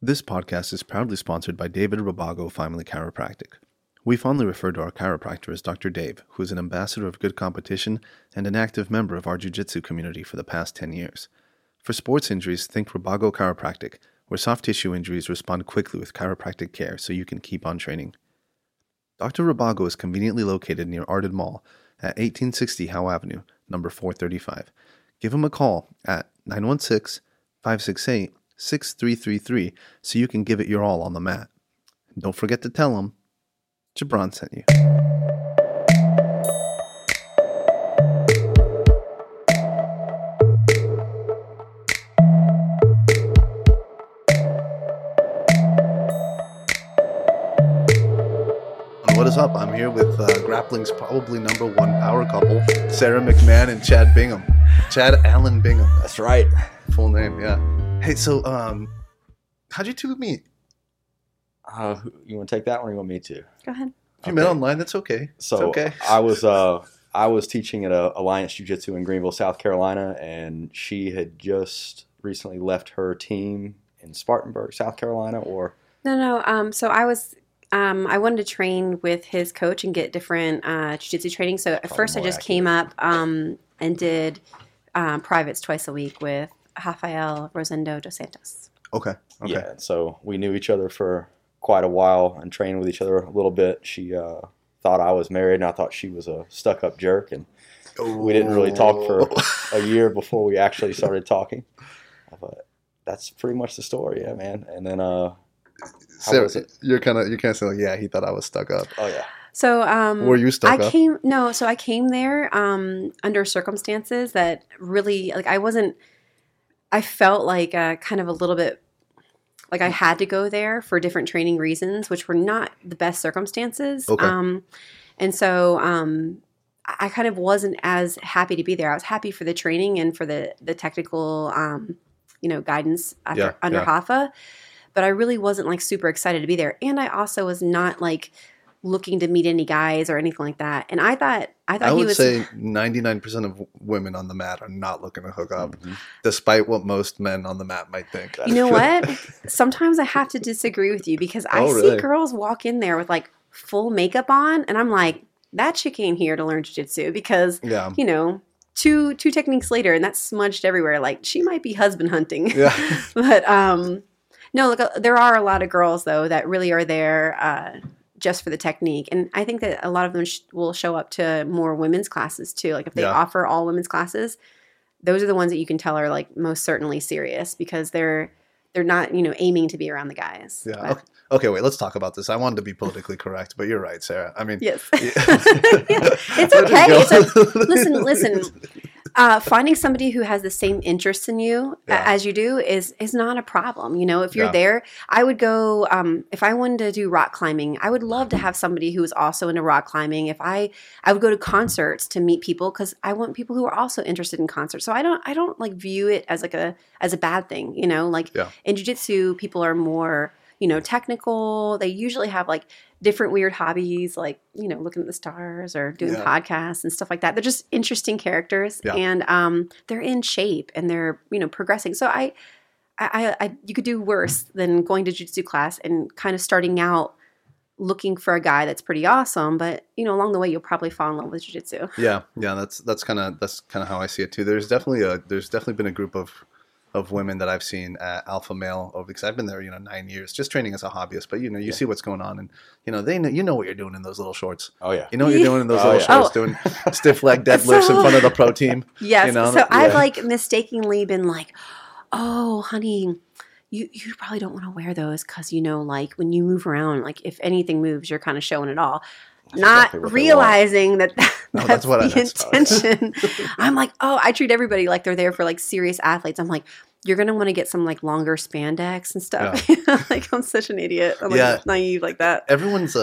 This podcast is proudly sponsored by David Rabago Family Chiropractic. We fondly refer to our chiropractor as Dr. Dave, who is an ambassador of good competition and an active member of our jiu-jitsu community for the past 10 years. For sports injuries, think Rabago Chiropractic, where soft tissue injuries respond quickly with chiropractic care so you can keep on training. Dr. Rabago is conveniently located near Arded Mall at 1860 Howe Avenue, number 435. Give him a call at 916-568-6333 so you can give it your all on the mat. And don't forget to tell him Jabron sent you. What is up? I'm here with grappling's probably number one power couple, Sarah McMahon and Chad Bingham. Chad Allen Bingham. That's right. Full name, yeah. Hey, so how'd you two meet? You want to take that one or you want me to? Go ahead. If you met online, that's okay. So it's okay. I was teaching at Alliance Jiu-Jitsu in Greenville, South Carolina, and she had just recently left her team in Spartanburg, South Carolina, or... No. So I was... I wanted to train with his coach and get different jiu-jitsu training. So at first I just came up and did privates twice a week with Rafael Rosendo dos Santos. Okay. Yeah, so we knew each other for quite a while and trained with each other a little bit. She thought I was married, and I thought she was a stuck-up jerk, and we didn't really talk for a year before we actually started talking. But that's pretty much the story, yeah, man. And then... Sarah, you can't say like, yeah, he thought I was stuck up. Oh yeah. So were you stuck up? I came there under circumstances that really I felt like kind of a little bit like I had to go there for different training reasons, which were not the best circumstances. Okay. And so I kind of wasn't as happy to be there. I was happy for the training and for the technical guidance under Hafa. But I really wasn't like super excited to be there. And I also was not like looking to meet any guys or anything like that. And I thought I would say 99% of women on the mat are not looking to hook up, despite what most men on the mat might think. You know what? Sometimes I have to disagree with you because I see girls walk in there with like full makeup on, and I'm like, that chick ain't here to learn jiu-jitsu because, two techniques later, and that's smudged everywhere. Like she might be husband hunting. Yeah. But no, look, there are a lot of girls, though, that really are there just for the technique. And I think that a lot of them will show up to more women's classes, too. Like, if they offer all women's classes, those are the ones that you can tell are, like, most certainly serious because they're not, aiming to be around the guys. Yeah. Okay, wait, let's talk about this. I wanted to be politically correct, but you're right, Sarah. I mean... Yes. It's okay. Listen. Finding somebody who has the same interests in you as you do is not a problem. If you're there, I would go, if I wanted to do rock climbing, I would love to have somebody who is also into rock climbing. If I would go to concerts to meet people because I want people who are also interested in concerts. So I don't like view it as like as a bad thing, in jiu-jitsu, people are more, technical. They usually have like different weird hobbies, like, looking at the stars or doing podcasts and stuff like that. They're just interesting characters and they're in shape and they're, progressing. So I you could do worse than going to jiu-jitsu class and kind of starting out looking for a guy that's pretty awesome, but along the way you'll probably fall in love with jiu-jitsu. Yeah, that's kind of how I see it too. There's definitely been a group of women that I've seen at Alpha Male because I've been there, 9 years, just training as a hobbyist. But you see what's going on, and they know what you're doing in those little shorts. Oh yeah, you know what you're doing in those little shorts, doing stiff leg deadlifts in front of the pro team. Yes, so I've like mistakenly been like, oh honey, you probably don't want to wear those because like when you move around, like if anything moves, you're kind of showing it all. Not realizing that's the intention. I'm like, I treat everybody like they're there for like serious athletes. I'm like, you're going to want to get some like longer spandex and stuff. Yeah. Like I'm such an idiot. I'm like naive like that. Everyone's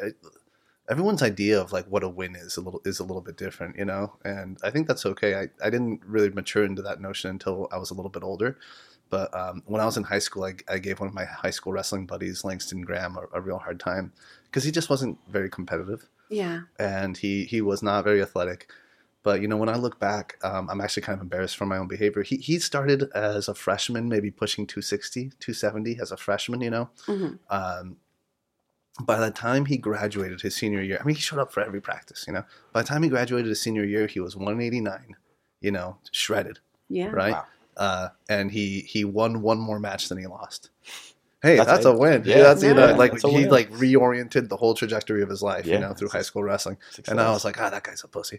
idea of like what a win is a little bit different, and I think that's okay. I didn't really mature into that notion until I was a little bit older. But when I was in high school, I gave one of my high school wrestling buddies, Langston Graham, a real hard time because he just wasn't very competitive. Yeah. And he was not very athletic. But, when I look back, I'm actually kind of embarrassed for my own behavior. He started as a freshman, maybe pushing 260, 270 as a freshman, Mm-hmm. By the time he graduated his senior year, he showed up for every practice, By the time he graduated his senior year, he was 189, shredded. Yeah. Right? Wow. And he won one more match than he lost. Hey, that's a a win. Yeah, That's he reoriented the whole trajectory of his life, through high school wrestling. And I was like, that guy's a pussy.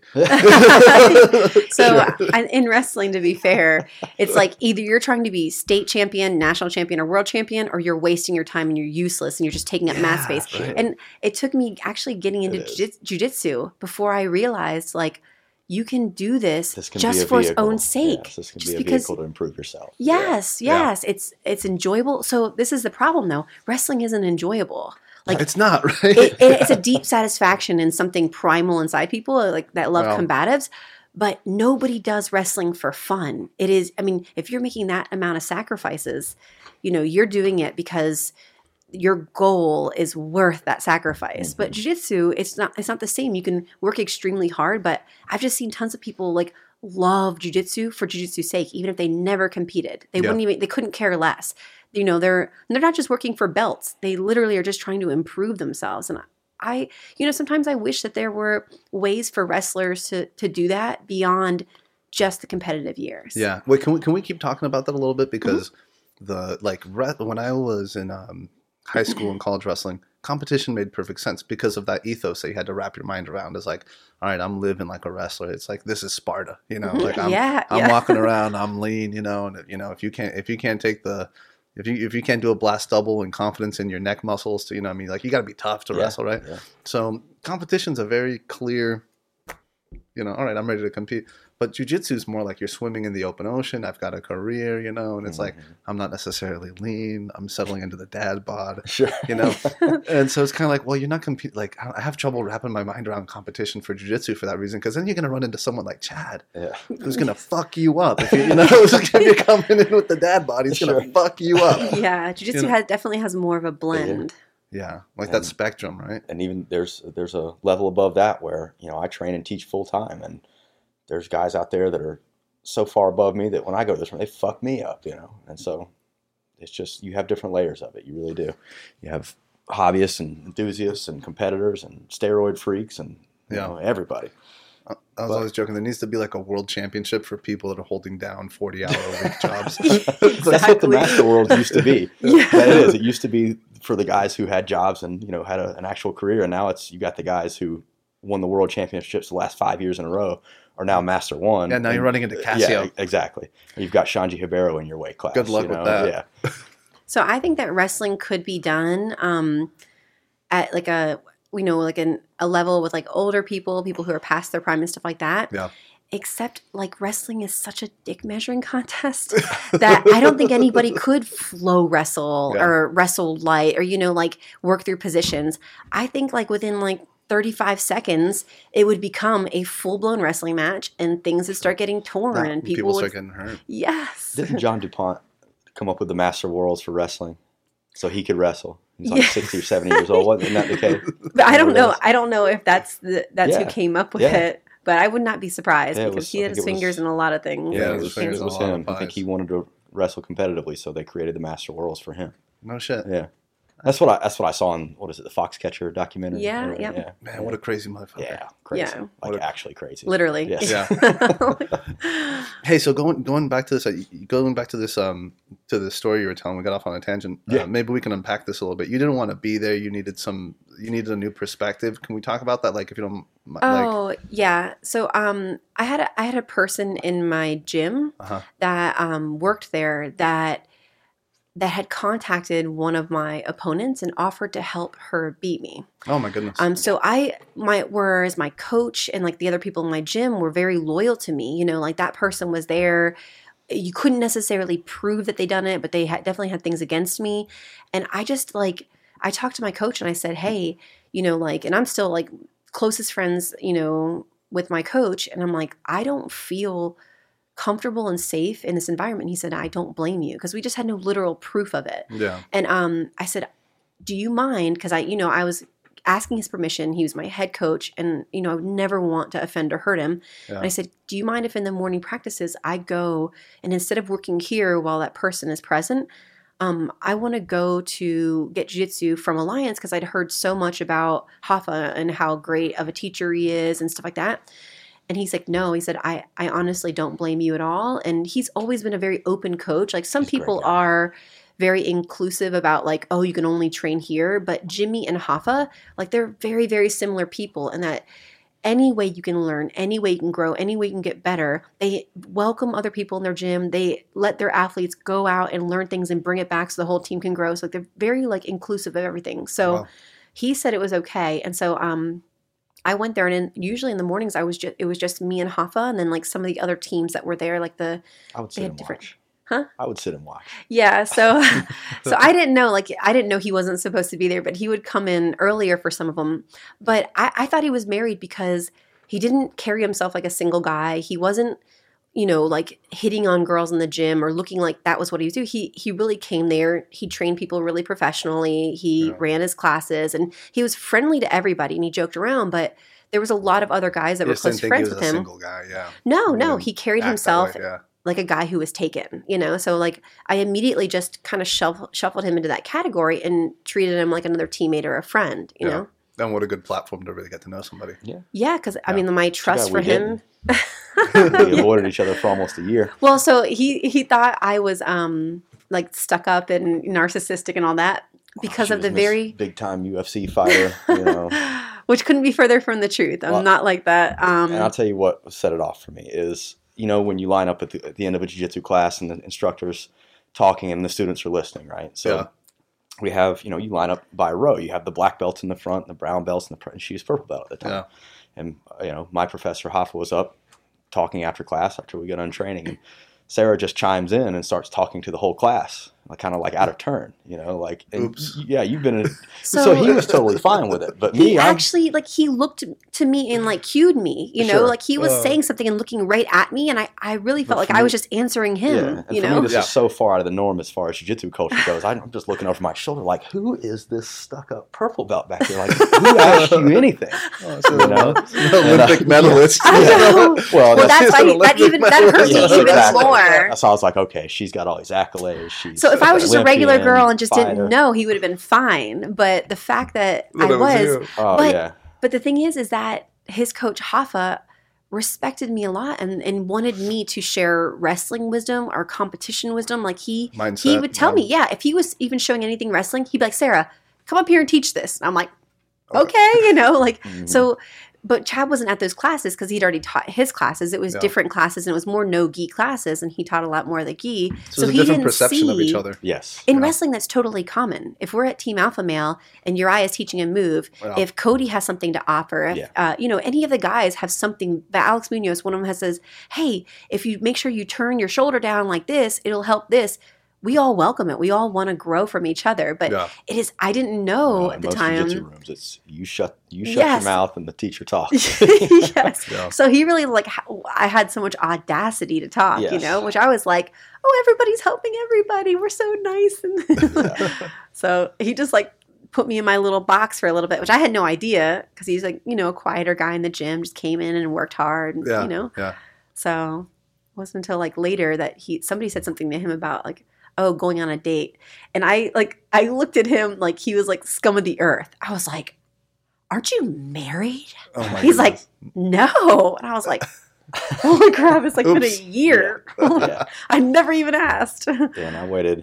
So in wrestling, to be fair, it's like either you're trying to be state champion, national champion, or world champion, or you're wasting your time and you're useless and you're just taking up mat space. Right. And it took me actually getting into jiu-jitsu before I realized, like, you can do this just for its own sake. Yes, this can be a vehicle to improve yourself. Yes. It's enjoyable. So this is the problem, though. Wrestling isn't enjoyable. Like, it's not, right? It's a deep satisfaction in something primal inside people, like that love combatives. But nobody does wrestling for fun. It is. If you're making that amount of sacrifices, you're doing it because your goal is worth that sacrifice. Mm-hmm. But jiu-jitsu, it's not the same. You can work extremely hard, but I've just seen tons of people like love jiu-jitsu for jiu-jitsu's sake, even if they never competed. They couldn't care less. They're not just working for belts. They literally are just trying to improve themselves. And I sometimes I wish that there were ways for wrestlers to do that beyond just the competitive years. Yeah. Wait, can we keep talking about that a little bit? Because when I was in high school and college wrestling, competition made perfect sense because of that ethos that you had to wrap your mind around. It's like, all right, I'm living like a wrestler. It's like, this is Sparta, like I'm walking around, I'm lean, and if you can't take if you can't do a blast double and confidence in your neck muscles to, you got to be tough to wrestle, right? Yeah. So competition's a very clear, all right, I'm ready to compete. But jiu-jitsu is more like you're swimming in the open ocean. I've got a career, and it's like, I'm not necessarily lean. I'm settling into the dad bod, sure. And so it's kind of like, well, you're not competing. Like, I have trouble wrapping my mind around competition for jiu-jitsu for that reason, because then you're going to run into someone like Chad, who's going to fuck you up. If you're coming in with the dad bod, he's going to fuck you up. Yeah, jiu-jitsu definitely has more of a blend. Yeah, that spectrum, right? And even there's a level above that where, I train and teach full time, and there's guys out there that are so far above me that when I go to this room, they fuck me up, And so it's just, you have different layers of it. You really do. You have hobbyists and enthusiasts and competitors and steroid freaks and everybody. I was always joking. There needs to be like a world championship for people that are holding down 40-hour-a-week jobs. Exactly. That's what the Master World used to be. That it is. It used to be for the guys who had jobs and had an actual career, and now you got the guys who won the world championships the last 5 years in a row are now Master One. Yeah, now you're running into Casio. Yeah, exactly. You've got Shanji Hibero in your weight class. Good luck with that. Yeah. So I think that wrestling could be done at like a level with like older people who are past their prime and stuff like that. Yeah. Except like wrestling is such a dick measuring contest that I don't think anybody could flow wrestle or wrestle light or, work through positions. I think like within like 35 seconds, it would become a full-blown wrestling match and things would start getting torn and people would start getting hurt. Yes. Didn't John DuPont come up with the Master Worlds for wrestling so he could wrestle? He's like 60 or 70 years old. Isn't that the case? But I don't know. I don't know if that's who came up with it. But I would not be surprised because he had his fingers in a lot of things. Yeah, it was him. I think he wanted to wrestle competitively, so they created the Master Worlds for him. No shit. Yeah. That's what I saw in, what is it, the Foxcatcher documentary? Yeah. Man, what a crazy motherfucker. Yeah, crazy. Yeah. Actually crazy. Literally. Yes. Yeah. Hey, so going back to this, to the story you were telling, we got off on a tangent. Yeah. Maybe we can unpack this a little bit. You didn't want to be there. You needed a new perspective. Can we talk about that? Like, if you don't mind. Oh, yeah. So I had a person in my gym that worked there that had contacted one of my opponents and offered to help her beat me. Oh my goodness. So whereas my coach and like the other people in my gym were very loyal to me, like that person was there. You couldn't necessarily prove that they done it, but they definitely had things against me. And I just I talked to my coach and I said, hey, and I'm still like closest friends, with my coach. And I'm like, I don't feel comfortable and safe in this environment. He said, I don't blame you, because we just had no literal proof of it. Yeah. And I said, do you mind? Because I asking his permission. He was my head coach, and I would never want to offend or hurt him. Yeah. And I said, do you mind if in the morning practices I go and instead of working here while that person is present, I want to go to get jiu-jitsu from Alliance because I'd heard so much about Hafa and how great of a teacher he is and stuff like that. And he's like, no, he said, I honestly don't blame you at all. And he's always been a very open coach. Like some people are very inclusive about like, oh, you can only train here. But Jimmy and Hafa, like they're very, very similar people in that any way you can learn, any way you can grow, any way you can get better. They welcome other people in their gym. They let their athletes go out and learn things and bring it back so the whole team can grow. So like they're very like inclusive of everything. So he said it was okay. And so I went there, and usually in the mornings it was just me and Hafa, and then like some of the other teams that were there, like I would sit and watch. Huh? I would sit and watch. Yeah, so I didn't know he wasn't supposed to be there, but he would come in earlier for some of them. But I thought he was married because he didn't carry himself like a single guy. He wasn't, like hitting on girls in the gym or looking like that was what he was doing. He really came there. He trained people really professionally. He ran his classes, and he was friendly to everybody, and he joked around, but there was a lot of other guys that were close friends with him. He was a single guy, yeah. No, he carried himself like a guy who was taken, So like I immediately just kind of shuffled him into that category and treated him like another teammate or a friend, you know? And what a good platform to really get to know somebody. Yeah, because I mean, my trust for him. We avoided each other for almost a year. Well, so he thought I was like stuck up and narcissistic and all that because of the very big time UFC fighter, which couldn't be further from the truth. I'm not like that. And I'll tell you what set it off for me is, when you line up at the end of a jiu-jitsu class and the instructor's talking and the students are listening, right? So we have, you line up by row. You have the black belts in the front, the brown belts in the front, and she was purple belt at the time. Yeah. And, my professor Hafa was up talking after class after we got on training. And Sarah just chimes in and starts talking to the whole class, kind of like out of turn, Oops. Yeah, you've been in. So he was totally fine with it, but me, he looked to me and like cued me, like he was saying something and looking right at me, and I really felt like I was just answering him. For me, this is so far out of the norm as far as jiu-jitsu culture goes. I'm just looking over my shoulder, like, who is this stuck-up purple belt back here? Like, who asked you anything? Olympic medalist. Well, that's why that hurt me even more. So I was like, okay, she's got all these accolades. So if I was just a regular girl and just didn't know, he would have been fine. But the fact that but the thing is that his coach Hafa respected me a lot and wanted me to share wrestling wisdom or competition wisdom. Like he would tell me, if he was even showing anything wrestling, he'd be like, Sarah, come up here and teach this. And I'm like, okay, so. But Chad wasn't at those classes because he'd already taught his classes. It was different classes, and it was more no-gi classes, and he taught a lot more of the gi. So he didn't perception of each other. Yes. In wrestling, that's totally common. If we're at Team Alpha Male and Uriah is teaching a move, if Cody has something to offer, if any of the guys have something, that Alex Munoz, one of them says, hey, if you make sure you turn your shoulder down like this, it'll help this. We all welcome it. We all want to grow from each other, but it is. I didn't know at the time. Jiu-jitsu rooms, it's you shut your mouth and the teacher talks. Yes. Yeah. So he really I had so much audacity to talk, which I was like, oh, everybody's helping everybody. We're so nice, and so he just put me in my little box for a little bit, which I had no idea because he's a quieter guy in the gym, just came in and worked hard, and, So it wasn't until later that somebody said something to him about going on a date. And I looked at him like he was scum of the earth. I was like, aren't you married? Oh my He's goodness. like, no. And I was like, holy crap, it's been a year. I never even asked. Yeah, and I waited,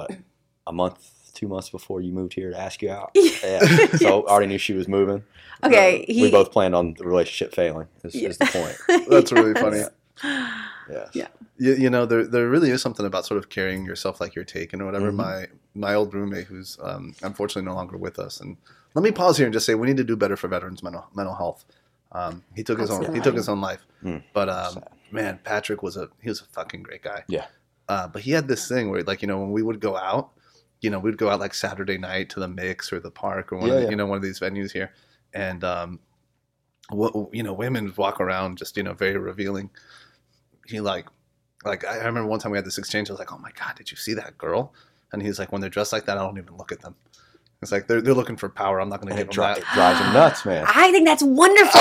a month, 2 months before you moved here to ask you out. So I already knew she was moving. Okay. We both planned on the relationship failing is the point. That's really funny. Yes. Yeah. There really is something about sort of carrying yourself like you're taken or whatever. Mm-hmm. My old roommate, who's unfortunately no longer with us, and let me pause here and just say we need to do better for veterans' mental health. He took his own life, but man, Patrick was a fucking great guy. Yeah. But he had this thing where when we would go out, we'd go out Saturday night to the Mix or the Park or one of these venues here, and women would walk around just very revealing. He I remember one time we had this exchange. I was like, "Oh my God, did you see that girl?" And he's like, "When they're dressed like that, I don't even look at them." It's like they're looking for power. I'm not going to give them that. It drives him nuts, man. I think that's wonderful.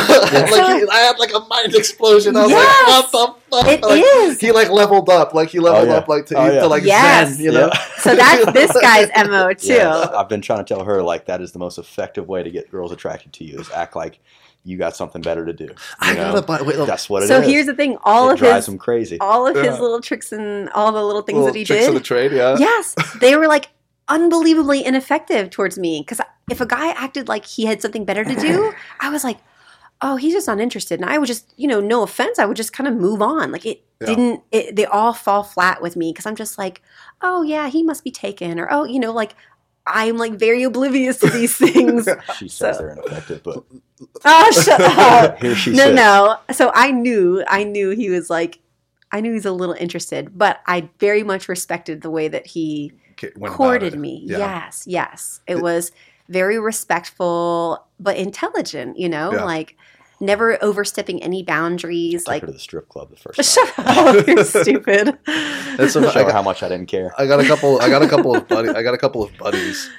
I had like a mind explosion. I was like, what the fuck? It like, is. He like leveled up. Like he leveled up like to like yes. Zen, you know? So that's this guy's MO too. Yeah, I've been trying to tell her like that is the most effective way to get girls attracted to you is act like you got something better to do. That's what it is. So here's the thing: it drives him crazy. All of his little tricks and all the little things little that he tricks did. of the trade, yeah. Yes, they were like unbelievably ineffective towards me. Because if a guy acted like he had something better to do, I was like, "Oh, he's just not interested." And I would just, no offense, I would just kind of move on. Like didn't. They all fall flat with me because I'm just like, "Oh yeah, he must be taken," or "Oh, like." I'm like very oblivious to these things. She says they're ineffective, but shut up. Here she sits. No. So I knew he was like, I knew he was a little interested, but I very much respected the way that he courted me. Yeah. Yes. It was very respectful, but intelligent. Like never overstepping any boundaries. Took like her to the strip club the first time. Shut up! You're stupid. That's Show her how much I didn't care. I got a couple of buddies.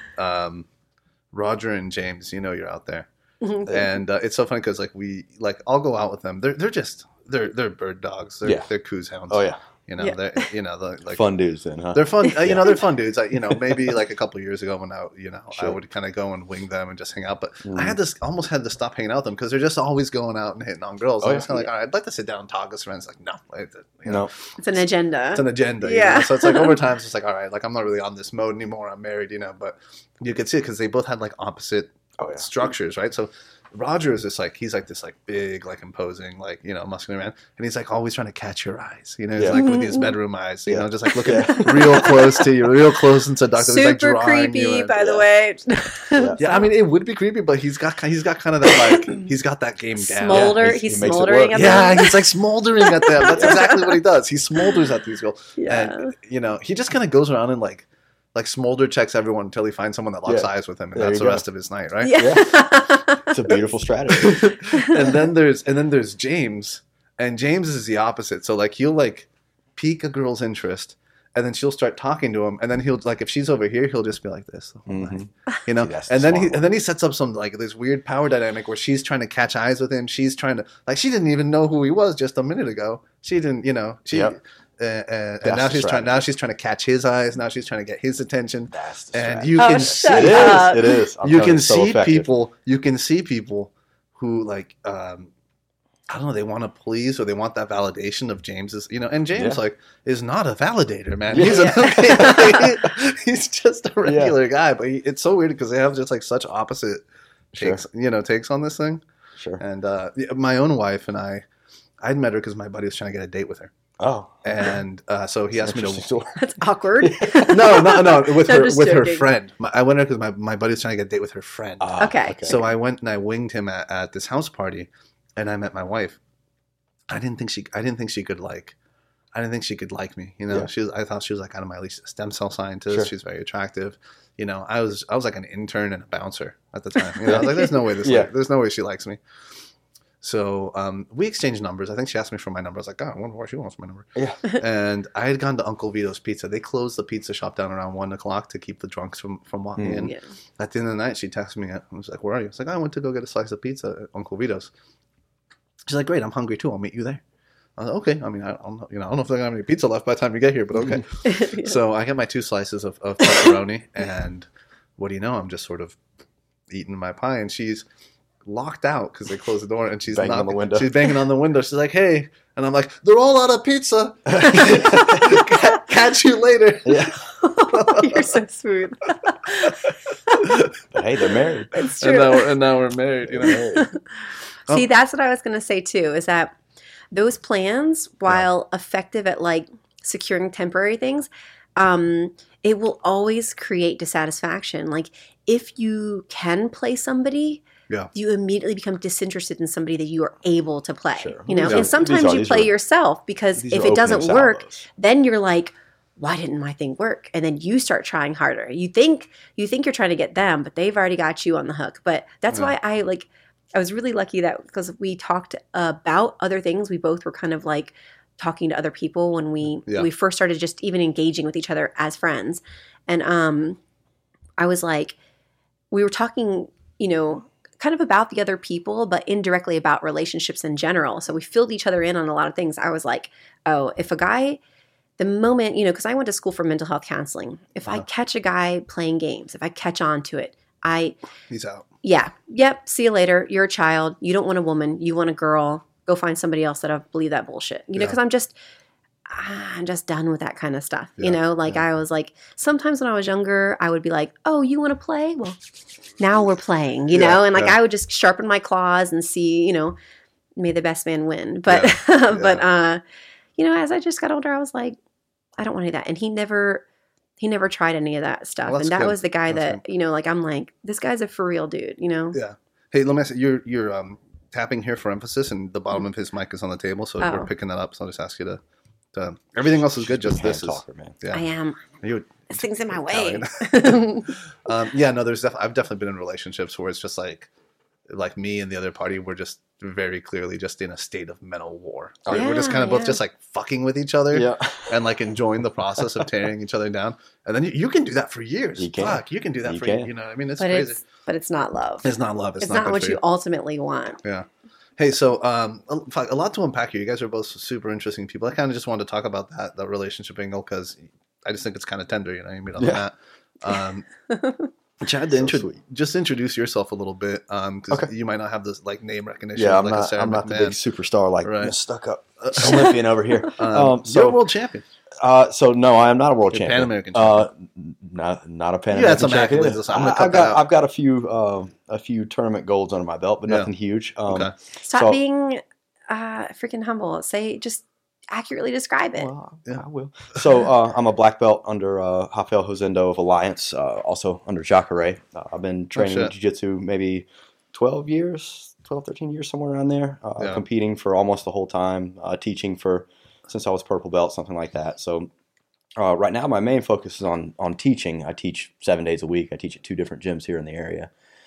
Roger and James, you're out there, and it's so funny because I'll go out with them. They're bird dogs. They're coos hounds. Oh yeah. They're fun dudes then, huh? They're fun. They're fun dudes. Maybe like a couple of years ago when I would kind of go and wing them and just hang out. But I almost had to stop hanging out with them because they're just always going out and hitting on girls. I was kind of like, all right, I'd like to sit down and talk as friends. Like, no, no, it's an agenda. It's an agenda. Yeah. So it's like over time, it's just like, all right, like I'm not really on this mode anymore. I'm married, but you could see it because they both had like opposite structures, right? So Roger is he's this big, imposing, muscular man. And he's always trying to catch your eyes, he's with his bedroom eyes, just looking real close to you, real close and seductive. Super creepy, by the way. I mean, it would be creepy, but he's got kind of that, he's got that game down. He's smoldering at them. Yeah, he's smoldering at them. That's exactly what he does. He smolders at these girls. Yeah. And, he just kind of goes around and smolder checks everyone until he finds someone that locks eyes with him, and that's the rest of his night, right? Yeah. It's a beautiful strategy. and then there's James, and James is the opposite. So he'll pique a girl's interest, and then she'll start talking to him, and then he'll if she's over here, he'll just be like this, and then he sets up some this weird power dynamic where she's trying to catch eyes with him. She's trying to she didn't even know who he was just a minute ago. She didn't, and now she's trying to catch his eyes. Now she's trying to get his attention. And you can see it is. You can see people. You can see people who I don't know. They want to please or they want that validation of James's. And James is not a validator, man. He's just a regular guy. But it's so weird because they have just such opposite takes. Takes on this thing. Sure. And my own wife and I'd met her because my buddy was trying to get a date with her. Oh, and so he asked me to. That's awkward. No, with her friend. I went there because my buddy was trying to get a date with her friend. Okay. So I went and I winged him at this house party, and I met my wife. I didn't think she could like me. I thought she was kind of my least stem cell scientist. Sure. She's very attractive. I was like an intern and a bouncer at the time. I was like, there's no way there's no way she likes me. So we exchanged numbers. I think she asked me for my number. I was like, God, I wonder why she wants my number. Yeah. And I had gone to Uncle Vito's Pizza. They closed the pizza shop down around 1 o'clock to keep the drunks from walking in. Yeah. At the end of the night, she texted me. I was like, where are you? I was like, I went to go get a slice of pizza at Uncle Vito's. She's like, great, I'm hungry too. I'll meet you there. I was like, okay. I mean, I don't know if they're going to have any pizza left by the time you get here, but okay. Yeah. So I get my 2 slices of pepperoni, and what do you know? I'm just sort of eating my pie, and she's locked out because they closed the door, and she's banging on the window. She's banging on the window. She's like, "Hey," and I'm like, "They're all out of pizza. Catch you later." Yeah, you're so smooth. But hey, they're married. It's true. And now we're married. See, that's what I was going to say too. Is that those plans, while effective at securing temporary things, it will always create dissatisfaction. If you can play somebody. Yeah. You immediately become disinterested in somebody that you are able to play. Sure. And sometimes you play yourself because if it doesn't work, then you're like, why didn't my thing work? And then you start trying harder. You think you're trying to get them, but they've already got you on the hook. But that's why I was really lucky that because we talked about other things, we both were kind of talking to other people when we first started just even engaging with each other as friends. And I was like, we were talking, kind of about the other people, but indirectly about relationships in general. So we filled each other in on a lot of things. I was like, oh, if a guy, the moment, because I went to school for mental health counseling. If I catch a guy playing games, if I catch on to it, he's out. Yeah. Yep. See you later. You're a child. You don't want a woman. You want a girl. Go find somebody else that'll believe that bullshit. Because I'm just done with that kind of stuff. I was like, sometimes when I was younger, I would be like, oh, you want to play? Well, now we're playing, I would just sharpen my claws and see, may the best man win. But, as I just got older, I was like, I don't want to do that. And he never tried any of that stuff. And that was the guy that, I'm like, this guy's a for real dude, Yeah. Hey, let me ask you, you're tapping here for emphasis, and the bottom of his mic is on the table, so we're picking that up. So I'll just ask you to everything else is good, just this talker, man. Yeah. I am. This thing's in my way. I've definitely been in relationships where it's just like me and the other party, we're just very clearly just in a state of mental war. We're just kind of both just like fucking with each other and like enjoying the process of tearing each other down. And then you can do that for years. You can do that for years. It's crazy. But it's not love. It's not love. It's not what you ultimately want. Yeah. Hey, so a lot to unpack here. You guys are both super interesting people. I kind of just wanted to talk about that relationship angle because I just think it's kind of tender, on that. Chad, just introduce yourself a little bit, because you might not have this like name recognition. Yeah, I'm not the big superstar like stuck up Olympian over here. You're a world champion. So no, I am not a world champion. Pan American champion. Not a Pan American champion. I've got a few tournament golds under my belt, but nothing huge. Stop being freaking humble. Just accurately describe it. Well, I will. So I'm a black belt under Rafael Rosendo of Alliance, also under Jacare. I've been training jiu-jitsu maybe 13 years, somewhere around there. Competing for almost the whole time, teaching since I was purple belt, something like that. So right now my main focus is on teaching. I teach 7 days a week. I teach at 2 different gyms here in the area.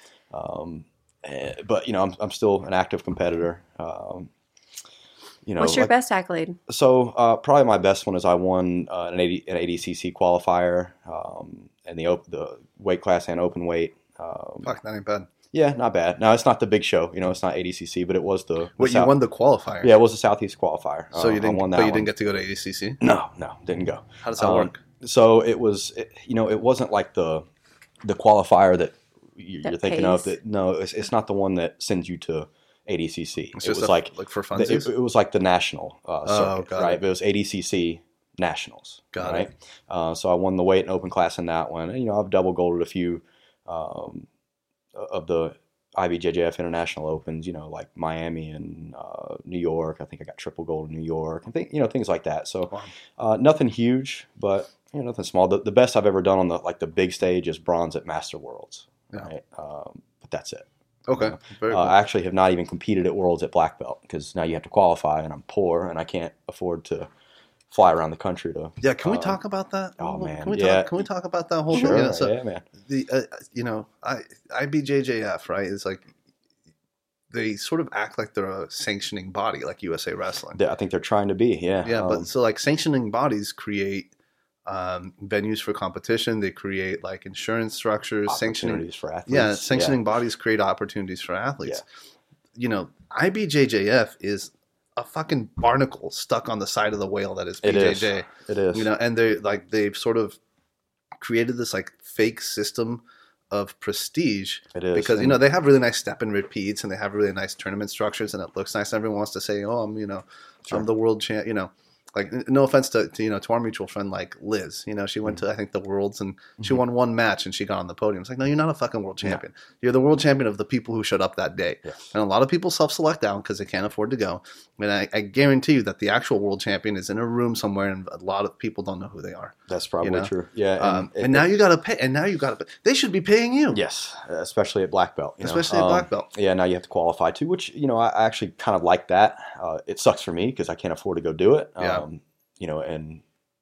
But I'm still an active competitor. What's your best accolade? So probably my best one is I won an ADCC qualifier in the weight class and open weight. Fuck, that ain't bad. Yeah, not bad. No, it's not the big show. It's not ADCC, but it was the. You won the qualifier? Yeah, it was the Southeast qualifier. So you didn't. But you didn't get to go to ADCC? No, didn't go. How does that work? So it was. It wasn't like the qualifier that you're thinking of. No, it's not the one that sends you to ADCC. It was like for funsies? It was like the national circuit, right? But it was ADCC Nationals. Got it. So I won the weight and open class in that one. And, I've double golded a few of the IBJJF International Opens, like Miami and New York. I think I got triple gold in New York and things like that. So nothing huge, but nothing small. The best I've ever done on the big stage is bronze at Master Worlds. Yeah. Right? But that's it. Okay. Very cool. I actually have not even competed at Worlds at black belt because now you have to qualify, and I'm poor and I can't afford to fly around the country to. Yeah, can we talk about that? Oh man, can we talk about that whole thing? Yeah, man. The IBJJF, right? Is like they sort of act like they're a sanctioning body, like USA Wrestling. I think they're trying to be, yeah. Yeah, but so like sanctioning bodies create venues for competition. They create like insurance structures, opportunities for athletes. Yeah, sanctioning bodies create opportunities for athletes. Yeah. IBJJF is a fucking barnacle stuck on the side of the whale that is BJJ. It is. And they've sort of created this like fake system of prestige. It is. Because they have really nice step and repeats, and they have really nice tournament structures, and it looks nice. Everyone wants to say, "Oh, I'm the world champ." Like, no offense to our mutual friend, like Liz. She went to, I think, the Worlds, and she won one match, and she got on the podium. It's like, no, you're not a fucking world champion. Yeah. You're the world champion of the people who showed up that day. Yeah. And a lot of people self-select out because they can't afford to go. And I guarantee you that the actual world champion is in a room somewhere, and a lot of people don't know who they are. That's probably true. Yeah. And now you got to pay. And now you got to pay. They should be paying you. Yes, especially at black belt. Especially at black belt. Yeah, now you have to qualify too, which, I actually kind of like that. It sucks for me because I can't afford to go do it. Yeah. And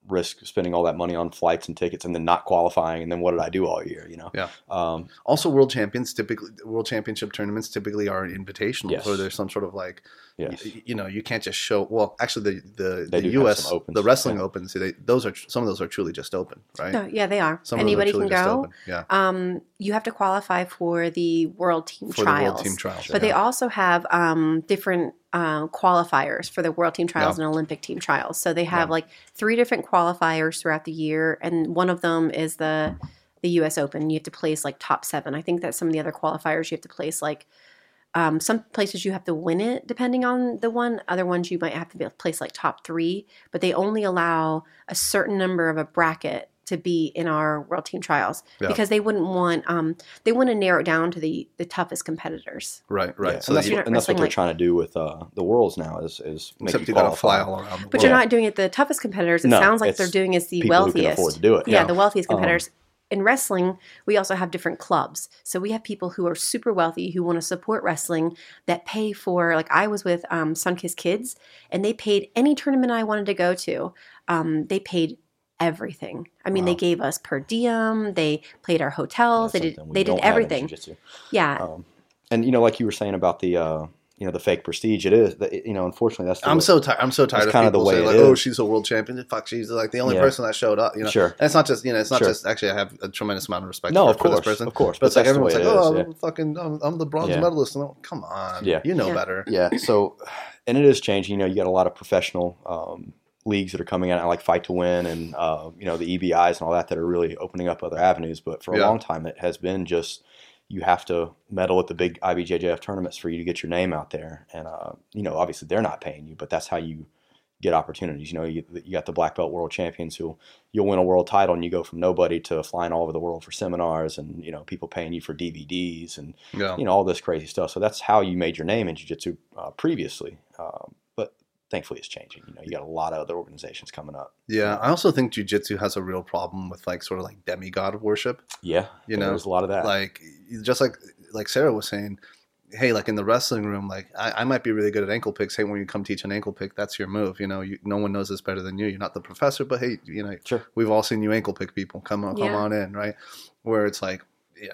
risk spending all that money on flights and tickets and then not qualifying, and then what did I do all year? Yeah. Also, world championship tournaments typically are invitational, Yes. or there's some sort of like, Yes. you can't just show. Well, actually, the They do have U.S. some opens. the wrestling Yeah. opens, those are some of those are truly just open, right? No, yeah, they are. Some of those are Anybody truly can just go. open. Yeah. You have to qualify for the World Team For Trials. the World Team Trials, But they also have different qualifiers for the World Team Trials Yeah. and Olympic Team Trials. So they have Yeah. like 3 different qualifiers throughout the year, and one of them is the U.S. Open. You have to place like top 7. I think that some of the other qualifiers you have to place like some places you have to win it depending on the one. Other ones you might have to place like top 3, but they only allow a certain number of a bracket to be in our World Team Trials because they wouldn't want they want to narrow it down to the toughest competitors. Right. Yeah. So and that's what they're like, trying to do with the Worlds now is make except you you got to fly qualify. all around the world. But you're not doing it the toughest competitors. It No, sounds like it's they're doing is the people who wealthiest. can afford to do it. Yeah, Yeah. the wealthiest competitors. In wrestling, we also have different clubs. So we have people who are super wealthy who want to support wrestling that pay for, like I was with Sunkissed Kids, and they paid any tournament I wanted to go to. They paid everything. I mean, they gave us per diem. They paid our hotels. That's They something we did don't have in everything. jiu-jitsu. Yeah. And like you were saying about the the fake prestige, it is. Unfortunately, that's. I'm so tired of kind of the people way saying it like, is. "Oh, she's a world champion." Fuck, she's like the only person that showed up. Sure. And it's not just it's not Sure. just. Actually, I have a tremendous amount of respect. No, for of this course, person. of course. But it's like that's the everyone's way like, it is, I'm the bronze Yeah. medalist. And come on, Yeah. you know Yeah. better. Yeah. So, and it is changing. You got a lot of professional leagues that are coming out, like Fight to Win, and the EBIs and all that are really opening up other avenues. But for a long time, it has been just. You have to medal at the big IBJJF tournaments for you to get your name out there. And, obviously they're not paying you, but that's how you get opportunities. You got the black belt world champions who you'll win a world title and you go from nobody to flying all over the world for seminars and, people paying you for DVDs and, all this crazy stuff. So that's how you made your name in jiu-jitsu previously. But thankfully it's changing. You got a lot of other organizations coming up. Yeah. I also think jiu-jitsu has a real problem with like sort of like demigod worship. Yeah. There's a lot of that. Like, just like Sarah was saying, hey, like in the wrestling room, like I might be really good at ankle picks. Hey, when you come teach an ankle pick, that's your move. No one knows this better than you. You're not the professor, but hey, Sure. We've all seen you ankle pick people. Come on in, right? Where it's like,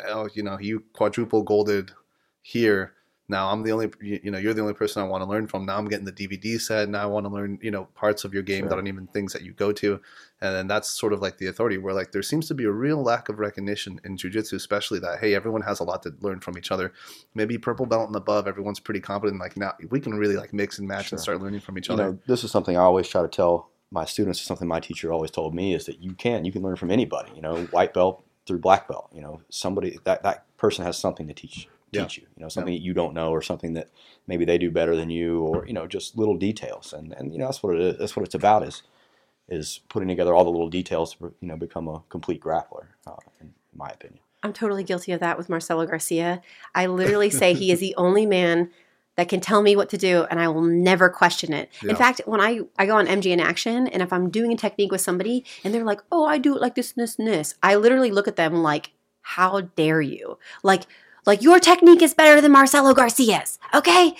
you quadruple golded here. Now I'm the only, you're the only person I want to learn from. Now I'm getting the DVD set. Now I want to learn, parts of your game that aren't even things that you go to. And then that's sort of like the authority where like there seems to be a real lack of recognition in jiu-jitsu, especially that, hey, everyone has a lot to learn from each other. Maybe purple belt and above, everyone's pretty competent. Like now we can really like mix and match and start learning from each other. This is something I always try to tell my students. Something my teacher always told me is that you can learn from anybody, white belt through black belt, somebody that person has something to teach you, something that you don't know or something that maybe they do better than you or, just little details. And that's what it is. That's what it's about is putting together all the little details to, become a complete grappler, in my opinion. I'm totally guilty of that with Marcelo Garcia. I literally say he is the only man that can tell me what to do, and I will never question it. Yeah. In fact, when I go on MG in Action, and if I'm doing a technique with somebody, and they're like, oh, I do it like this, and this, and this, I literally look at them like, how dare you? Like your technique is better than Marcelo Garcia's, okay?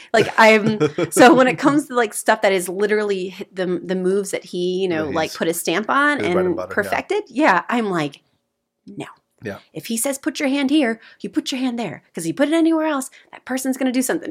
So when it comes to like stuff that is literally the moves that he, put his stamp on and perfected, I'm like, no. Yeah. If he says put your hand here, you put your hand there. Because you put it anywhere else, that person's going to do something.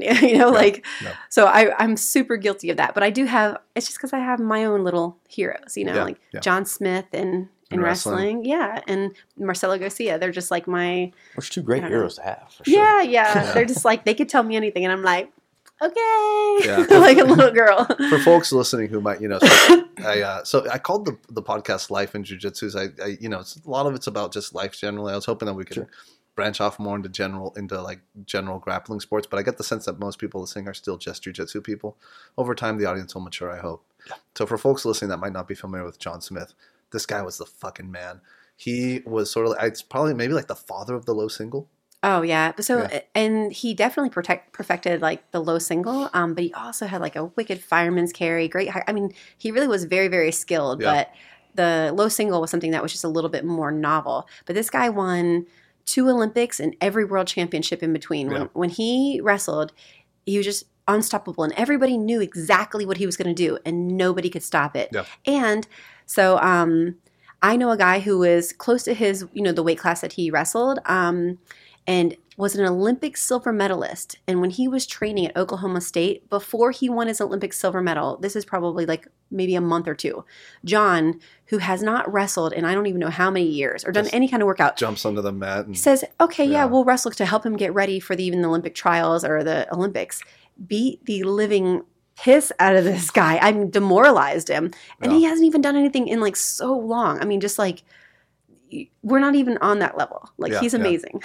So I'm super guilty of that. But I do have, it's just because I have my own little heroes, John Smith in wrestling. Yeah. And Marcelo Garcia. They're just like my. Which two great heroes to have, for sure. Yeah. They're just like, they could tell me anything. And I'm like, okay. Like a little girl. For folks listening who might, so I called the podcast Life in Jiu-Jitsu. A lot of it's about just life generally. I was hoping that we could branch off more into general grappling sports, but I get the sense that most people listening are still just jiu-jitsu people. Over time, the audience will mature, I hope. Yeah. So for folks listening that might not be familiar with John Smith, this guy was the fucking man. He was sort of, it's probably maybe like the father of the low single. Oh, yeah. So, and he definitely perfected like the low single, but he also had like a wicked fireman's carry, he really was very, very skilled, but the low single was something that was just a little bit more novel. But this guy won 2 Olympics and every world championship in between. Yeah. When he wrestled, he was just unstoppable, and everybody knew exactly what he was going to do, and nobody could stop it. Yeah. And So I know a guy who was close to his, the weight class that he wrestled, and was an Olympic silver medalist. And when he was training at Oklahoma State, before he won his Olympic silver medal, this is probably like maybe a month or two, John, who has not wrestled in I don't even know how many years or done any kind of workout, jumps under the mat and says, okay, yeah, we'll wrestle to help him get ready for even the Olympic trials or the Olympics. Beat the living piss out of this guy. I mean, demoralized him. And he hasn't even done anything in like so long. I mean, just like, we're not even on that level. Like he's amazing.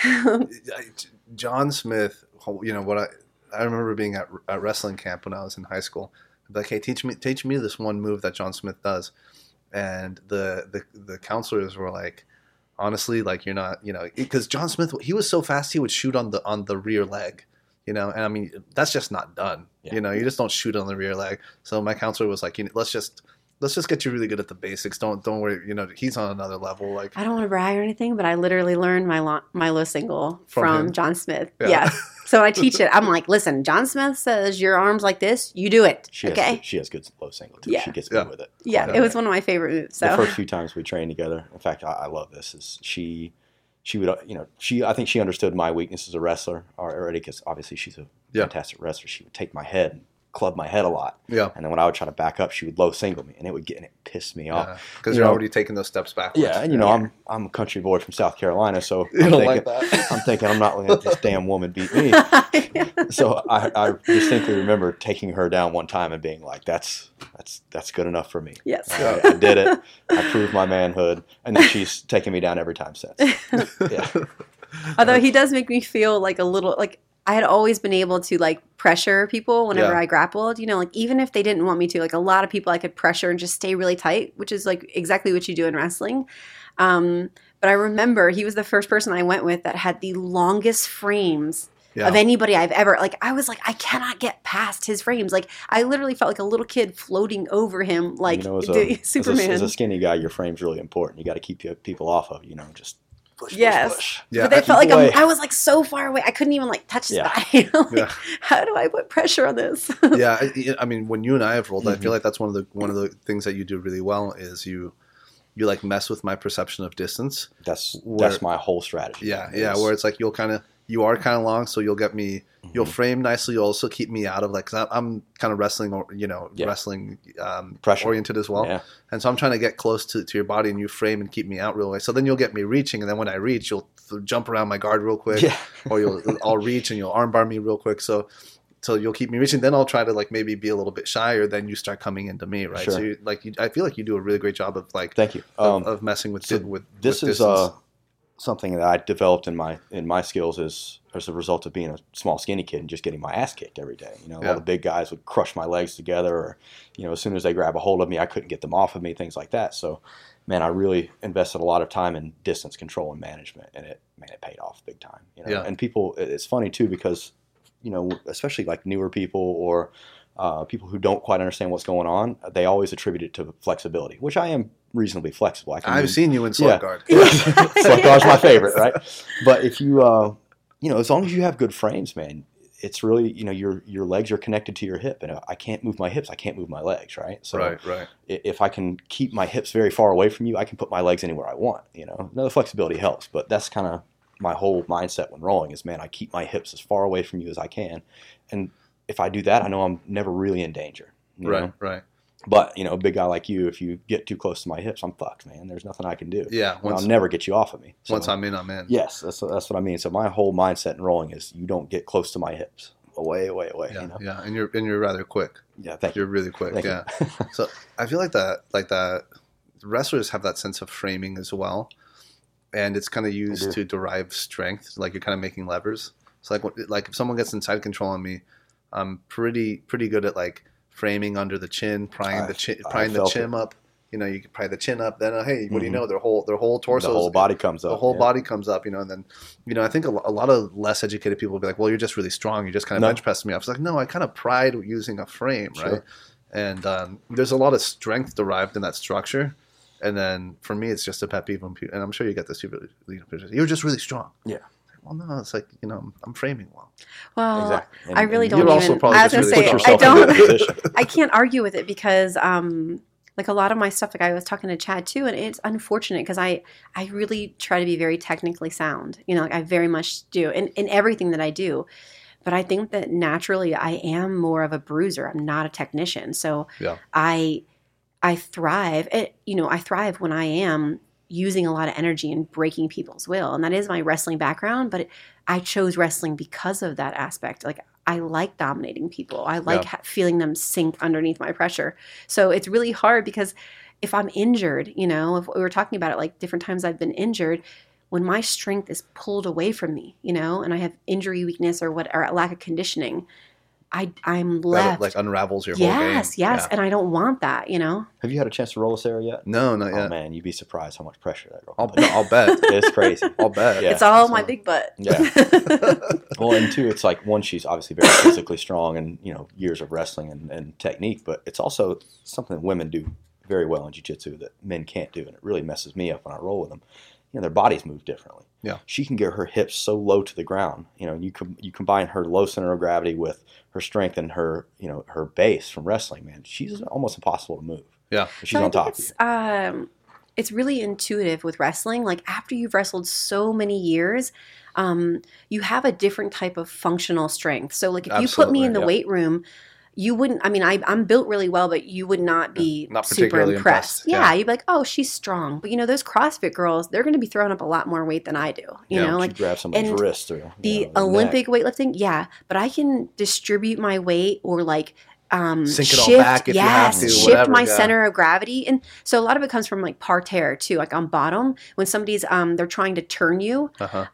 John Smith, what I remember being at wrestling camp when I was in high school. I'd be like, hey, teach me this one move that John Smith does. And the counselors were like, honestly, like you're not, because John Smith, he was so fast he would shoot on the rear leg. And I mean, that's just not done. Yeah. You just don't shoot on the rear leg. So my counselor was like, let's just get you really good at the basics. Don't worry. He's on another level. Like I don't want to brag or anything, but I literally learned my low single from John Smith. Yeah. So I teach it. I'm like, listen, John Smith says your arm's like this. You do it. She has good low single too. Yeah. She gets good with it. Yeah. It was one of my favorite moves. So. The first few times we trained together. In fact, I love this. Is she would, I think she understood my weakness as a wrestler already because obviously she's a fantastic wrestler. She would take my head and club my head a lot. Yeah. And then when I would try to back up, she would low single me and it pissed me off. Because you're already taking those steps backwards. Yeah. And I'm a country boy from South Carolina. So I'm thinking I'm not letting this damn woman beat me. So I distinctly remember taking her down one time and being like, that's good enough for me. Yes. I did it. I proved my manhood. And then she's taken me down every time since. Yeah. Although he does make me feel like a little, like I had always been able to like pressure people whenever I grappled, like even if they didn't want me to, like a lot of people I could pressure and just stay really tight, which is like exactly what you do in wrestling. But I remember he was the first person I went with that had the longest frames of anybody I've ever, like, I was like, I cannot get past his frames. Like, I literally felt like a little kid floating over him, like Superman. As a skinny guy, your frame's really important. You got to keep people off of, just push, push. Yeah, but they felt like I was like so far away. I couldn't even like touch his body. How do I put pressure on this? I mean, when you and I have rolled, I feel like that's one of the things that you do really well is you like mess with my perception of distance. That's my whole strategy. Where it's like you are kind of long, so you'll get me. You'll frame nicely. You'll also keep me out of like, cause I'm kind of wrestling, or wrestling oriented as well. Yeah. And so I'm trying to get close to your body, and you frame and keep me out real way. So then you'll get me reaching, and then when I reach, you'll jump around my guard real quick, or I'll reach and you'll armbar me real quick. So you'll keep me reaching. Then I'll try to like maybe be a little bit shyer. Then you start coming into me, right? Sure. So I feel like you do a really great job of like, thank you, of messing with with this with is something that I developed in my skills as a result of being a small skinny kid and just getting my ass kicked every day. All the big guys would crush my legs together, or as soon as they grab a hold of me, I couldn't get them off of me, things like that. So, man, I really invested a lot of time in distance control and management, and it paid off big time. And people, it's funny too because especially like newer people or people who don't quite understand what's going on, they always attribute it to flexibility, which I am reasonably flexible. I've seen you in slug guard. Slug guard's my favorite, right? But if you, as long as you have good frames, man, it's really, your legs are connected to your hip, and I can't move my hips, I can't move my legs, right? So right. If I can keep my hips very far away from you, I can put my legs anywhere I want. Now the flexibility helps, but that's kind of my whole mindset when rolling is, man, I keep my hips as far away from you as I can, and if I do that, I know I'm never really in danger. Right. But, a big guy like you, if you get too close to my hips, I'm fucked, man. There's nothing I can do. Yeah. I'll never get you off of me. So, once I'm in, I'm in. Yes, that's what I mean. So my whole mindset in rolling is you don't get close to my hips. Away. Yeah, yeah. And you're rather quick. Yeah, thank you. You're really quick, yeah. So I feel like that wrestlers have that sense of framing as well. And it's kind of used to derive strength. Like you're kind of making levers. So like if someone gets inside control on me, I'm pretty good at like framing under the chin, prying the chin up. You can pry the chin up. Then hey, what do you know? Their whole torso, the whole body comes up. The whole body comes up. And then I think a lot of less educated people will be like, well, you're just really strong. You just kind of bench pressing me off. It's like, no, I kind of pried using a frame, right? And there's a lot of strength derived in that structure. And then for me, it's just a pet peeve. And I'm sure you get this too. You're just really strong. Yeah. Well, no, it's like, I'm framing well. Well, exactly. I really don't even. I was going to say, I don't. I can't argue with it because like a lot of my stuff, like I was talking to Chad too, and it's unfortunate because I really try to be very technically sound. You know, like I very much do in everything that I do. But I think that naturally I am more of a bruiser. I'm not a technician. So I thrive I thrive when I am using a lot of energy and breaking people's will. And that is my wrestling background, but I chose wrestling because of that aspect. Like I like dominating people. I like feeling them sink underneath my pressure. So it's really hard because if I'm injured, you know, if we were talking about it, like different times I've been injured, when my strength is pulled away from me, you know, and I have injury weakness or lack of conditioning, I'm left. That like unravels your whole game. Yes. Yeah. And I don't want that, you know. Have you had a chance to roll this area yet? No, not yet. Oh man, you'd be surprised how much pressure that girl. I'll bet. It's crazy. I'll bet. Yeah. It's all my big butt. Yeah. Well, and two, it's like one, she's obviously very physically strong and, you know, years of wrestling and technique, but it's also something that women do very well in jiu-jitsu that men can't do, and it really messes me up when I roll with them. You know, their bodies move differently. Yeah. She can get her hips so low to the ground. You know, you combine her low center of gravity with her strength and her, you know, her base from wrestling, man. She's almost impossible to move. Yeah. She's on top of you. It's really intuitive with wrestling. Like after you've wrestled so many years, you have a different type of functional strength. So like if you put me in the weight room, you wouldn't, I mean, I'm built really well, but you would not be super impressed. Yeah, you'd be like, oh, she's strong. But, you know, those CrossFit girls, they're going to be throwing up a lot more weight than I do. You know, like grab somebody's wrist or the Olympic weightlifting. Yeah, but I can distribute my weight or like sink it all back if you have to. Shift my center of gravity. And so a lot of it comes from like parterre too, like on bottom. When somebody's, they're trying to turn you,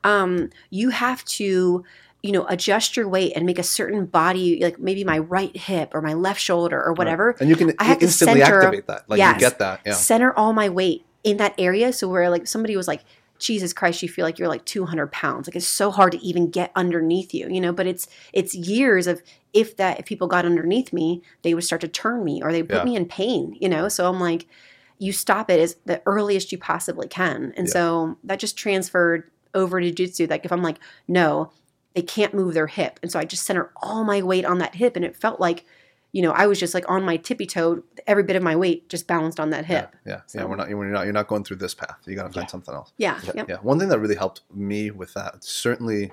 you have to, you know, adjust your weight and make a certain body, like maybe my right hip or my left shoulder or whatever. Right. And you can instantly activate that. Like you get that. Yeah. Center all my weight in that area. So where like somebody was like, Jesus Christ, you feel like you're like 200 pounds. Like it's so hard to even get underneath you, you know, but it's years of if people got underneath me, they would start to turn me or they put me in pain, you know? So I'm like, you stop it as the earliest you possibly can. And so that just transferred over to jiu-jitsu. Like if I'm like, no, they can't move their hip. And so I just center all my weight on that hip. And it felt like, you know, I was just like on my tippy toe, every bit of my weight just balanced on that hip. Yeah. So. Yeah. You're not going through this path. You got to find something else. Yeah. Yeah. One thing that really helped me with that, certainly,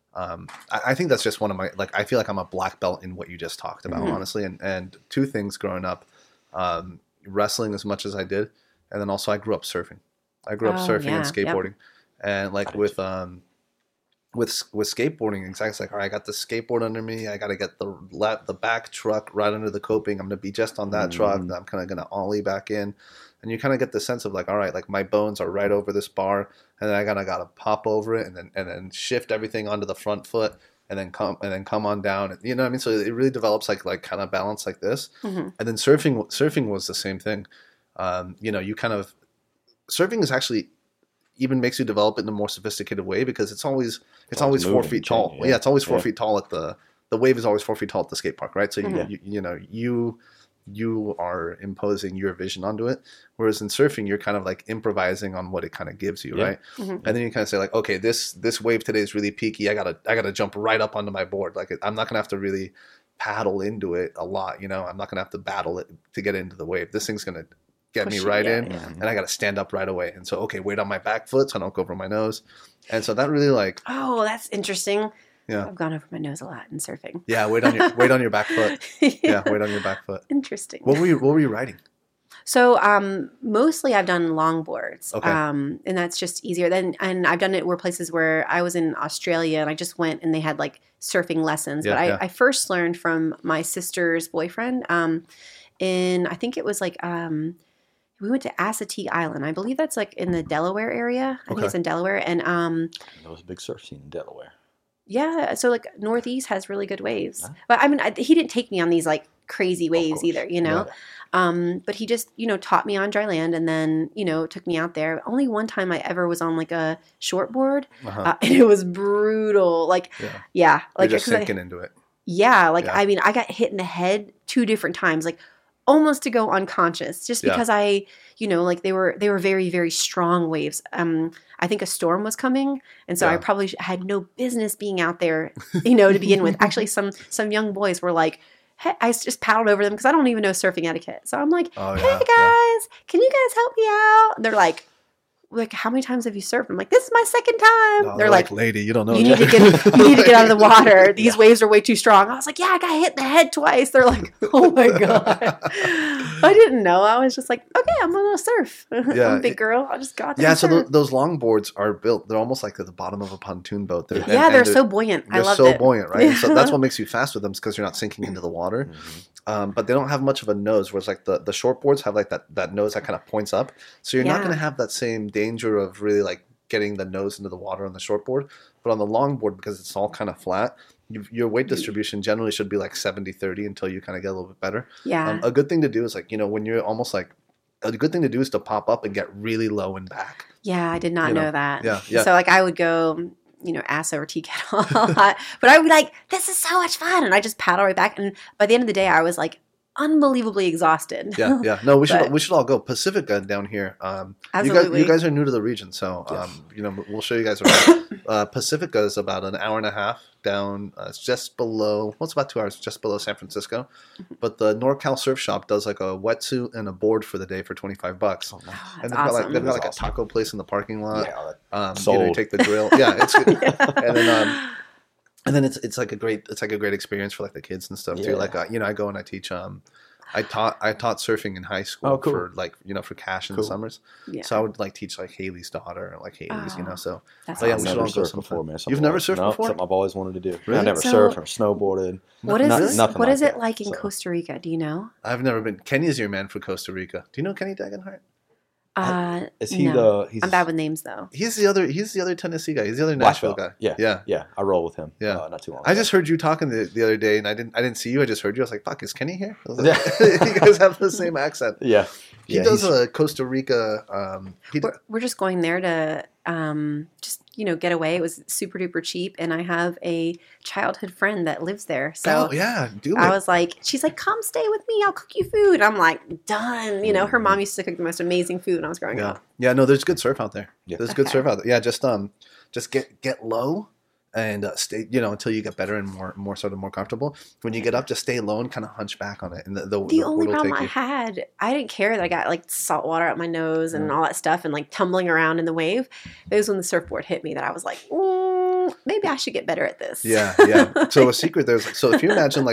I think that's just one of my, like, I feel like I'm a black belt in what you just talked about, honestly. And two things growing up, wrestling as much as I did. And then also I grew up surfing. I grew up surfing and skateboarding. And like with skateboarding, exactly, it's like, all right, I got the skateboard under me. I got to get the back truck right under the coping. I'm going to be just on that truck. Then I'm kind of going to ollie back in. And you kind of get the sense of like, all right, like my bones are right over this bar. And then I got to pop over it and then shift everything onto the front foot and then come on down. You know what I mean? So it really develops like kind of balance like this. And then surfing was the same thing. You know, you kind of, surfing is actually even makes you develop it in a more sophisticated way because it's always 4 feet tall. Yeah, it's always 4 feet tall at the wave is always 4 feet tall at the skate park, right? So you are imposing your vision onto it, whereas in surfing you're kind of like improvising on what it kind of gives you, right? And then you kind of say like, okay, this wave today is really peaky. I gotta jump right up onto my board. Like I'm not gonna have to really paddle into it a lot, you know. I'm not gonna have to battle it to get into the wave. This thing's gonna get me right in, and I got to stand up right away. And so, okay, weight on my back foot so I don't go over my nose. And so that really like... Oh, that's interesting. Yeah. I've gone over my nose a lot in surfing. Yeah, weight on your back foot. Yeah, weight on your back foot. Interesting. What were you riding? So mostly I've done longboards, okay. And that's just easier. And I've done it where places where I was in Australia and I just went and they had like surfing lessons. But I first learned from my sister's boyfriend I think it was like... we went to Assateague Island. I believe that's like in the Delaware area. I think it's in Delaware. And there was a big surf scene in Delaware. Yeah. So like Northeast has really good waves. Huh? But I mean, he didn't take me on these like crazy waves either, you know. Yeah. But he just, you know, taught me on dry land and then, you know, took me out there. Only one time I ever was on like a shortboard. And it was brutal. Like, like you're just sinking into it. Yeah. Like, I mean, I got hit in the head 2 different times. Like, almost to go unconscious just because I, you know, like they were very, very strong waves. I think a storm was coming. And so I probably had no business being out there, you know, to begin with. Actually, some young boys were like, hey, I just paddled over them because I don't even know surfing etiquette. So I'm like, Oh, hey yeah, guys, can you guys help me out? And they're like, how many times have you surfed? I'm like, this is my second time. No, they're like, lady, you don't know. you need to get out of the water. These waves are way too strong. I was like, yeah, I got hit in the head twice. They're like, oh my God. I didn't know. I was just like, okay, I'm going to surf. Yeah. I'm a big girl. I just got there. Yeah, so those long boards are built. They're almost like at the bottom of a pontoon boat. They're so buoyant. I love it. They're so buoyant, right? And so that's what makes you fast with them, because you're not sinking into the water. But they don't have much of a nose, whereas like the short boards have like that nose that kind of points up. So you're not going to have that same danger of really like getting the nose into the water on the short board. But on the long board, because it's all kind of flat, your weight distribution generally should be like 70-30 until you kind of get a little bit better. Yeah. A good thing to do is like, when you're almost like, a good thing to do is to pop up and get really low and back. Yeah, I did not know that. Yeah. So like I would go, ass over tea kettle a lot. But I would be like, this is so much fun. And I just paddle right back. And by the end of the day, I was like unbelievably exhausted. Yeah. No, we should all go. Pacifica down here. Absolutely. You guys are new to the region, so we'll show you guys around. Pacifica is about an hour and a half down. It's just below. Well, it's about 2 hours, just below San Francisco. But the NorCal Surf Shop does like a wetsuit and a board for the day for $25. Oh, And they've awesome. got like a taco place in the parking lot. Yeah, you take the grill. Yeah, it's good. And then it's like a great experience for like the kids and stuff too. Like I go and I teach. I taught surfing in high school for like for cash in the summers. Yeah. So I would like teach like Haley's daughter or like Haley's, So that's we I've should never all go surfed before, man. You've never surfed before? Something I've always wanted to do. Really? I never surfed or snowboarded. What is Nothing it like in Costa Rica? Do you know? I've never been. Kenny's your man for Costa Rica. Do you know Kenny Dagenhart? Is he no. He's, I'm bad with names though. He's the other Tennessee guy. He's the other Nashville guy. Yeah. I roll with him. Yeah, not too long. I just heard you talking the other day, and I didn't see you. I just heard you. I was like, "Fuck, is Kenny here?" I was like, you guys have the same accent. Yeah, he does a Costa Rica. We're just going there to get away. It was super duper cheap, and I have a childhood friend that lives there. So I was like, she's like, come stay with me. I'll cook you food. I'm like, done. Her mom used to cook the most amazing food when I was growing up. Yeah, no, there's good surf out there. Yeah. There's good surf out there. Yeah, just get low and stay, until you get better and more comfortable. When you get up, just stay low and kind of hunch back on it. And the only problem I had, I didn't care that I got like salt water out my nose and all that stuff and like tumbling around in the wave. It was when the surfboard hit me that I was like, maybe I should get better at this. Yeah. So a secret if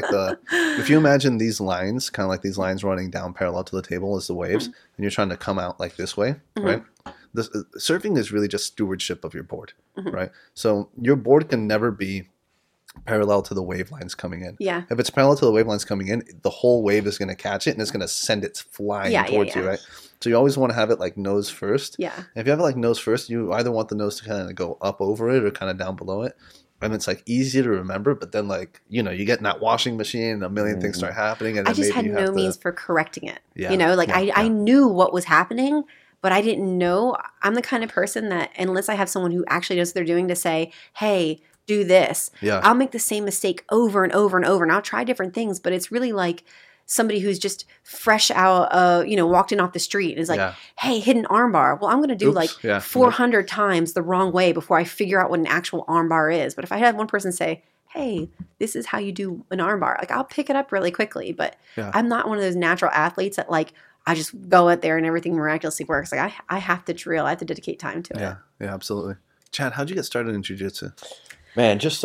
you imagine these lines, kind of like these lines running down parallel to the table as the waves, and you're trying to come out like this way, right? Surfing is really just stewardship of your board, right? So your board can never be parallel to the wave lines coming in. Yeah. If it's parallel to the wave lines coming in, the whole wave is going to catch it and it's going to send it flying towards you, right? So you always want to have it like nose first. Yeah. And if you have it like nose first, you either want the nose to kind of go up over it or kind of down below it. And it's like easy to remember, but then like, you get in that washing machine and a million things start happening. And I just had no means for correcting it. Yeah. I knew what was happening, but I didn't know. I'm the kind of person that unless I have someone who actually knows what they're doing to say, hey, do this. Yeah. I'll make the same mistake over and over and over. And I'll try different things, but it's really like somebody who's just fresh out, walked in off the street and is like, hey, hidden armbar. Well, I'm going to do 400 times the wrong way before I figure out what an actual armbar is. But if I had one person say, hey, this is how you do an armbar, like I'll pick it up really quickly. But I'm not one of those natural athletes that like, I just go out there and everything miraculously works. Like I have to drill. I have to dedicate time to it. Yeah, absolutely. Chad, how'd you get started in jiu-jitsu? Man, just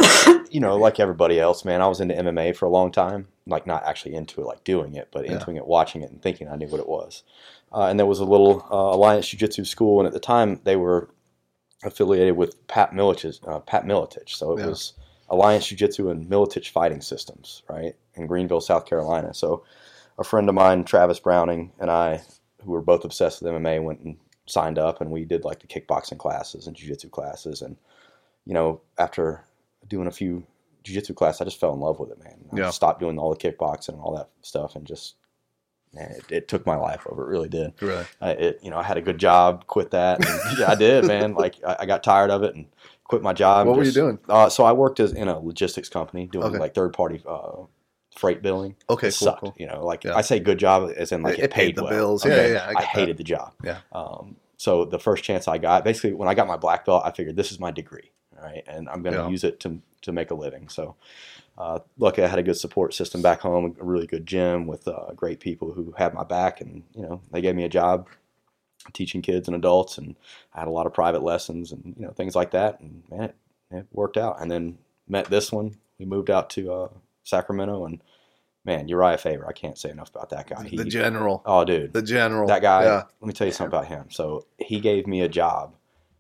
like everybody else, man, I was into MMA for a long time. Like not actually into it, like doing it, but into it, watching it, and thinking I knew what it was. And there was a little Alliance Jiu-Jitsu school, and at the time they were affiliated with Pat Miletich. So it was Alliance Jiu-Jitsu and Miletich Fighting Systems, right, in Greenville, South Carolina. So a friend of mine, Travis Browning, and I, who were both obsessed with MMA, went and signed up, and we did like the kickboxing classes and jiu-jitsu classes. And, after doing a few jiu-jitsu classes, I just fell in love with it, man. I stopped doing all the kickboxing and all that stuff, and just, man, it took my life over. It really did. Really? I had a good job, quit that. And, I did, man. Like I got tired of it and quit my job. What were you doing? So I worked in a logistics company doing like third-party freight billing. Okay, it sucked. I say good job as in like it paid the well. bills. Okay? Yeah, I hated the job. Yeah. So the first chance I got, basically when I got my black belt, I figured this is my degree. right? And I'm going to use it to make a living. So luckily I had a good support system back home, a really good gym with great people who had my back, and they gave me a job teaching kids and adults, and I had a lot of private lessons and things like that, and man, it worked out. And then met this one. We moved out to Sacramento, and man, Uriah Faber, I can't say enough about that guy. The general. Oh, dude. The general. That guy, let me tell you something about him. So he gave me a job,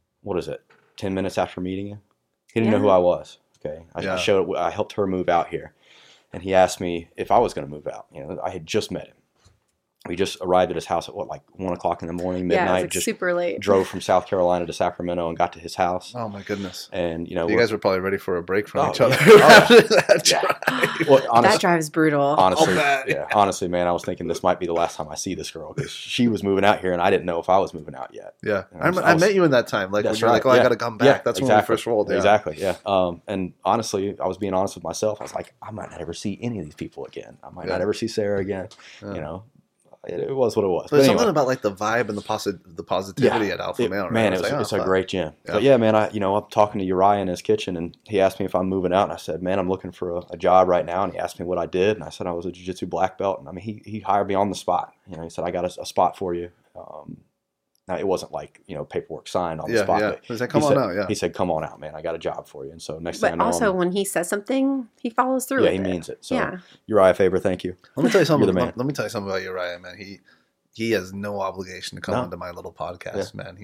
10 minutes after meeting him? He didn't know who I was, okay? I helped her move out here, and he asked me if I was going to move out. I had just met him. We just arrived at his house at 1 o'clock in the morning, midnight. Yeah, it was just super late. Drove from South Carolina to Sacramento and got to his house. Oh my goodness! And you guys were probably ready for a break from each other after that drive. Well, honestly, that drive is brutal. Honestly, man, I was thinking this might be the last time I see this girl, because she was moving out here, and I didn't know if I was moving out yet. Yeah, I met you in that time. Like when you're like, I got to come back. That's when we first rolled. Yeah. Exactly. Yeah. And honestly, I was being honest with myself. I was like, I might not ever see any of these people again. I might not ever see Sarah again. It was what it was. But anyway, something about like the vibe and the positivity at Alpha Male. Right? Man, it's a great gym. Yeah. But yeah, man, I'm talking to Uriah in his kitchen, and he asked me if I'm moving out, and I said, man, I'm looking for a job right now. And he asked me what I did, and I said I was a jiu-jitsu black belt. And I mean, he hired me on the spot. He said, I got a spot for you. Now, it wasn't like, paperwork signed on the spot. Yeah. He said, come on out, yeah. He said, come on out, man. I got a job for you. And so next thing I know. But also, when he says something, he follows through with it. Yeah, he means it. So, Uriah Faber, thank you. Let me tell you something. Let me tell you something about Uriah, man. He has no obligation to come onto my little podcast, man.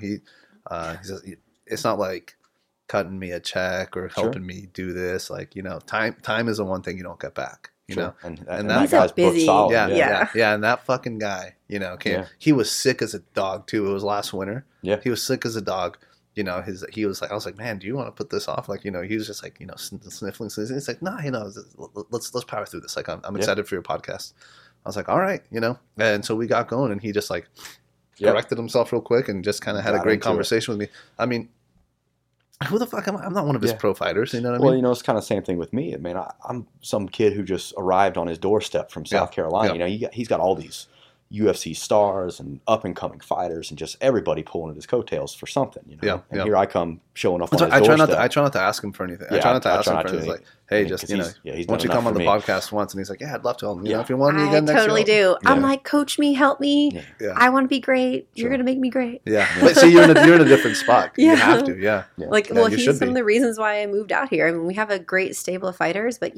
He's it's not like cutting me a check or helping me do this. Like, time is the one thing you don't get back. You know, and that guy's busy. Solid. Yeah. And that fucking guy, he was sick as a dog too. It was last winter. Yeah, he was sick as a dog. He was like, I was like, man, do you want to put this off? Like, he was just like, sniffling. He's like, nah, let's power through this. Like, I'm excited for your podcast. I was like, all right, and so we got going, and he just like corrected himself real quick and just kind of had a great conversation with me. I mean, who the fuck am I? I'm not one of his pro fighters. You know what I mean? Well, it's kind of the same thing with me. I mean, I'm some kid who just arrived on his doorstep from South Carolina. He's got all these UFC stars and up and coming fighters and just everybody pulling at his coattails for something. Here I come showing up on his doorstep. I try not to ask him for anything. I try not to ask him for anything. Like, hey, just why don't you come on the podcast once? And he's like, yeah, I'd love to. If you want me again next totally do. Yeah. I'm like, coach me, help me. Yeah. I want to be great. You're gonna make me great. Yeah. But see, you're in a different spot. You have to. Yeah. Like, he's some of the reasons why I moved out here. I mean, we have a great stable of fighters, but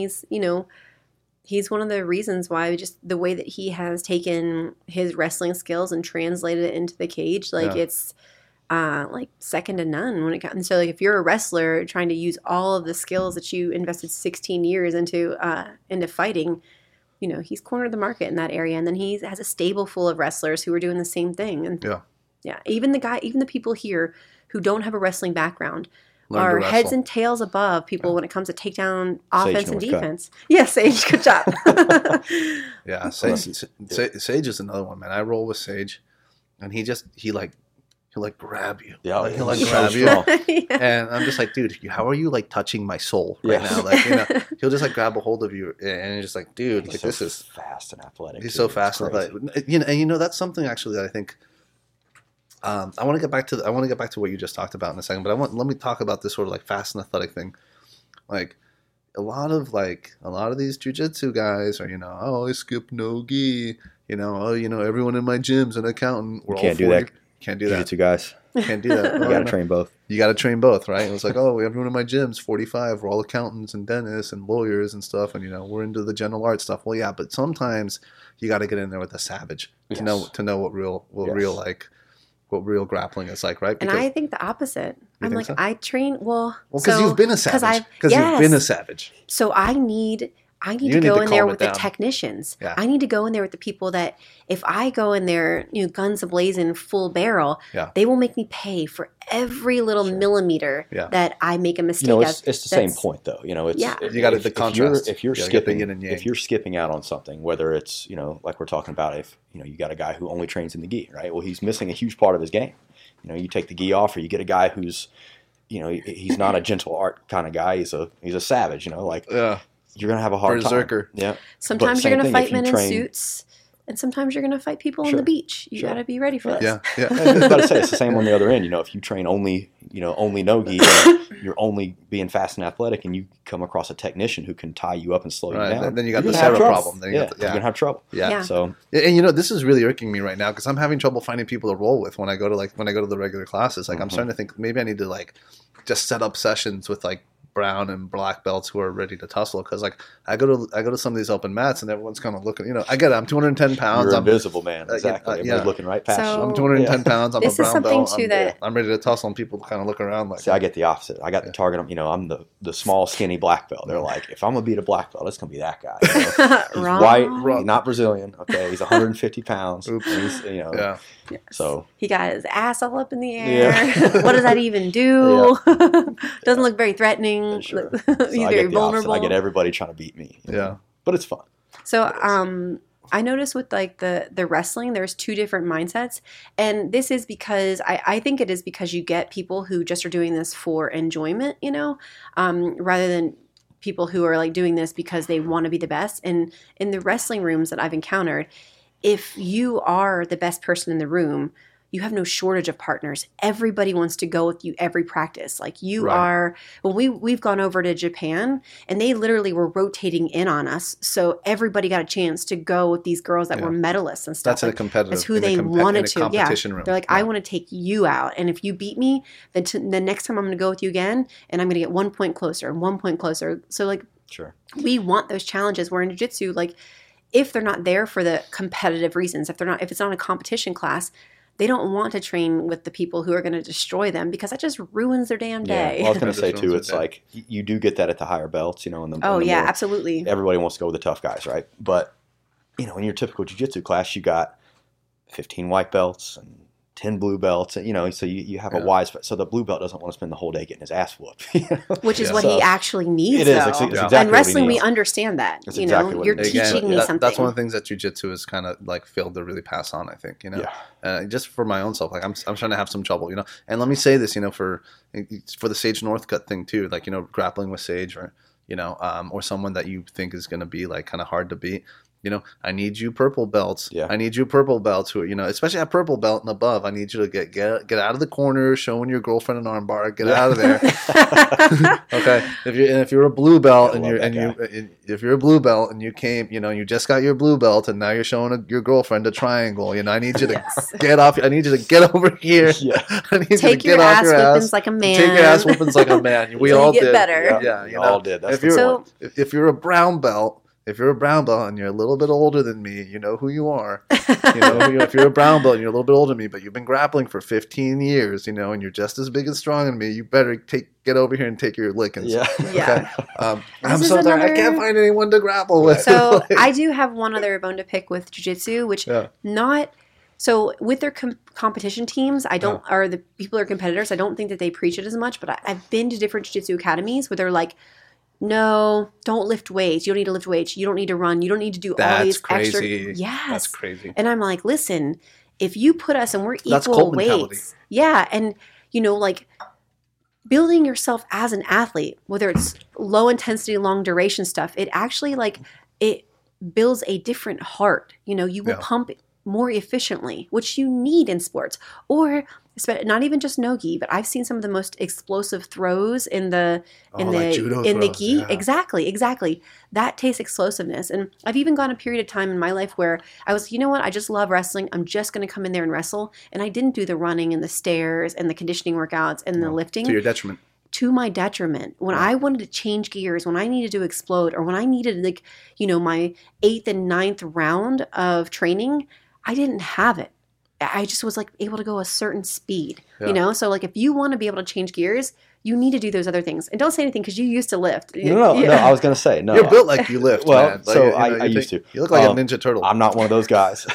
he's one of the reasons why just the way that he has taken his wrestling skills and translated it into the cage, it's like second to none when it comes. And so like if you're a wrestler trying to use all of the skills that you invested 16 years into fighting, he's cornered the market in that area. And then he has a stable full of wrestlers who are doing the same thing. And even the people here who don't have a wrestling background are heads and tails above people when it comes to takedown offense and defense. Yeah, Sage, good job. Yeah, Sage is another one, man. I roll with Sage, and he'll grab you. Yeah, he'll grab you. And I'm just like, dude, how are you like touching my soul right now? Like, he'll just like grab a hold of you, and you're just like, dude, like, this is fast and athletic. He's so fast and athletic. And that's something actually that I think. I want to get back to what you just talked about in a second, but let me talk about this sort of like fast and athletic thing. Like a lot of these jiu-jitsu guys are, I skip no gi, everyone in my gym's an accountant. We're can't all 40. Do that. Can't do that. Jiu-jitsu guys. Can't do that. You got to train both. You got to train both, right? It was like, everyone in my gym's 45. We're all accountants and dentists and lawyers and stuff, and we're into the general art stuff. Well, yeah, but sometimes you got to get in there with a savage to know what real grappling is like, right? Because, and I think the opposite. I'm like, so? I train because you've been a savage. Because you've been a savage. So I need to go in there with the technicians. Yeah. I need to go in there with the people that if I go in there, guns ablazing, full barrel, they will make me pay for every little millimeter that I make a mistake. It's the same point though. You got the contrast. If you're skipping out on something, whether it's like we're talking about, if you got a guy who only trains in the gi, right? Well, he's missing a huge part of his game. You take the gi off, or you get a guy who's he's not a gentle art kind of guy. He's a savage. You're going to have a hard Berserker. time. Yeah. Sometimes you're going to fight men in suits, and sometimes you're going to fight people on the beach. You got to be ready for this. Yeah. I was about to say, it's the same on the other end. If you train only no gi, you're only being fast and athletic, and you come across a technician who can tie you up and slow you down. Then you got the Sarah problem. Then you're gonna have trouble. Yeah. So, and this is really irking me right now because I'm having trouble finding people to roll with when I go to the regular classes. Like I'm starting to think maybe I need to like just set up sessions with like brown and black belts who are ready to tussle, because like I go to some of these open mats and everyone's kind of looking, I get it, I'm 210 pounds. You're invisible, man. Exactly. Everybody's looking right past you. I'm 210 pounds. I'm a brown belt. I'm ready to tussle, and people kind of look around like. See, I get the opposite. I got the target. I'm the small, skinny black belt. They're like, if I'm gonna beat a black belt, it's gonna be that guy. He's white. He's not Brazilian. Okay, he's 150 pounds. And he's, Yeah. Yes. So he got his ass all up in the air. What does that even do? Doesn't look very threatening. Sure. He's very vulnerable. I get everybody trying to beat me. Yeah. But it's fun. So I noticed with like the wrestling, there's two different mindsets. And this is because I think it is because you get people who just are doing this for enjoyment, rather than people who are like doing this because they want to be the best. And in the wrestling rooms that I've encountered, if you are the best person in the room, you have no shortage of partners. Everybody wants to go with you every practice. Like you are, we've gone over to Japan and they literally were rotating in on us. So everybody got a chance to go with these girls that were medalists and stuff. That's in a competitive. That's who they wanted to. Room. They're like, I want to take you out. And if you beat me, then the next time I'm going to go with you again and I'm going to get 1 point closer and 1 point closer. So like, we want those challenges. Where in jiu-jitsu, like if they're not there for the competitive reasons, if it's not a competition class, they don't want to train with the people who are going to destroy them because that just ruins their damn day. Yeah. Well, I was going to say too, it's like you do get that at the higher belts, absolutely. Everybody wants to go with the tough guys, right? But in your typical jiu-jitsu class, you got 15 white belts and 10 blue belts, and so you have a wise. So the blue belt doesn't want to spend the whole day getting his ass whooped, which is what he actually needs. It is. It's exactly and wrestling, we understand that. It's exactly you're teaching me something. That's one of the things that jiu-jitsu is kind of like failed to really pass on. I think just for my own self, like I'm trying to have some trouble, And let me say this, for the Sage Northcutt thing too, like grappling with Sage or or someone that you think is going to be like kind of hard to beat. I need you purple belts. Yeah. I need you purple belts who, especially at purple belt and above. I need you to get out of the corner, showing your girlfriend an armbar. Get out of there. Okay. If you're a blue belt if you're a blue belt and you came, you just got your blue belt and now you're showing your girlfriend a triangle. I need you to get off. I need you to get over here. Yeah. I need you to get off your ass. Whoopings like a man. Take your ass whoopings like a man. We all did. Better. Yeah. We all did. That's if you're a brown belt. If you're a brown belt and you're a little bit older than me, you know who you are. If you're a brown belt and you're a little bit older than me, but you've been grappling for 15 years, and you're just as big and strong as me, you better get over here and take your lickings. Yeah. Yeah. Okay? I'm so tired. I can't find anyone to grapple with. So I do have one other bone to pick with jiu-jitsu, which So with their competition teams, or the people who are competitors, I don't think that they preach it as much, but I've been to different jiu-jitsu academies where they're like, no, don't lift weights. You don't need to lift weights. You don't need to run. You don't need to do all these extra. Yes. That's crazy. And I'm like, listen, if you put us and we're equal weights. Yeah. And, like building yourself as an athlete, whether it's low intensity, long duration stuff, it actually it builds a different heart. You will pump more efficiently, which you need in sports. Or not even just no-gi, but I've seen some of the most explosive throws in the gi. Yeah. Exactly. That takes explosiveness. And I've even gone a period of time in my life where I was, I just love wrestling. I'm just going to come in there and wrestle. And I didn't do the running and the stairs and the conditioning workouts and the lifting. To your detriment. To my detriment. When I wanted to change gears, when I needed to explode, or when I needed my 8th and 9th round of training, I didn't have it. I just was able to go a certain speed, So if you want to be able to change gears, you need to do those other things. And don't say anything because you used to lift. No, I was going to say, no. You're built like you lift, well, man. So I used to. You look like a Ninja Turtle. I'm not one of those guys.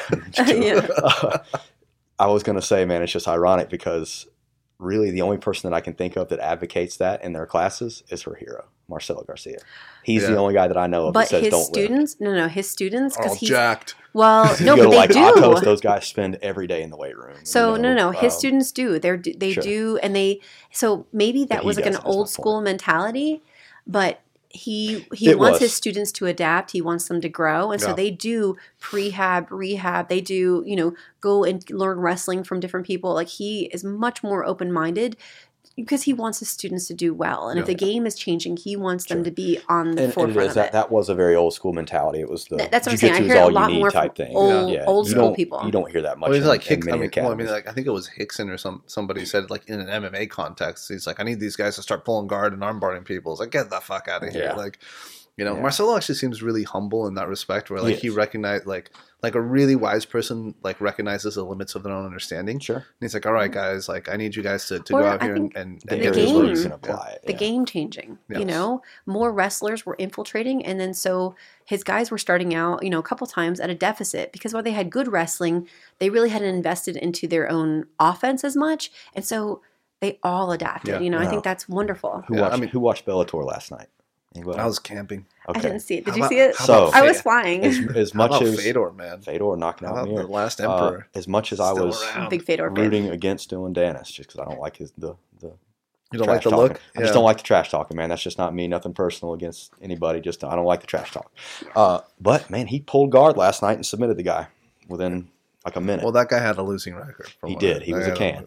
I was going to say, man, it's just ironic because really the only person that I can think of that advocates that in their classes is her hero, Marcelo Garcia. He's the only guy that I know of that says don't lift. His students, because he's jacked. Well, no, but they do. Atos, those guys spend every day in the weight room. So his students do. They do, and they. So maybe that was an old school mentality, but he wants his students to adapt. He wants them to grow, and so they do rehab. They do go and learn wrestling from different people. Like he is much more open minded because he wants his students to do well. And if the game is changing, he wants them to be on the forefront and it is, of it. That was a very old school mentality. It was the that's what I'm saying. I hear a lot more type from thing. old school people. You don't hear that much. Well, like in many academies. like I think it was Hickson or somebody said like in an MMA context, he's like, I need these guys to start pulling guard and armbarring people. It's like, get the fuck out of here. Like, you know, Marcelo actually seems really humble in that respect, where like he recognized like a really wise person like recognizes the limits of their own understanding. Sure. And he's like, all right, guys, like I need you guys to go out here and the game, the game changing. Yes. You know, more wrestlers were infiltrating, and then so his guys were starting out, you know, a couple times at a deficit because while they had good wrestling, they really hadn't invested into their own offense as much, and so they all adapted. You know, I think that's wonderful. Who watched Bellator last night? Anybody? I was camping. Okay. I didn't see it. Did you see it? So I was flying. As much as Fedor, man. Fedor knocking out Mir. The last emperor. As much as I was big Fedor rooting against Dylan Dennis, just because I don't like the you don't like the look? I just don't like the trash talking, man. That's just not me. Nothing personal against anybody. Just I don't like the trash talk. But man, he pulled guard last night and submitted the guy within like a minute. Well, that guy had a losing record. He did. He was a can.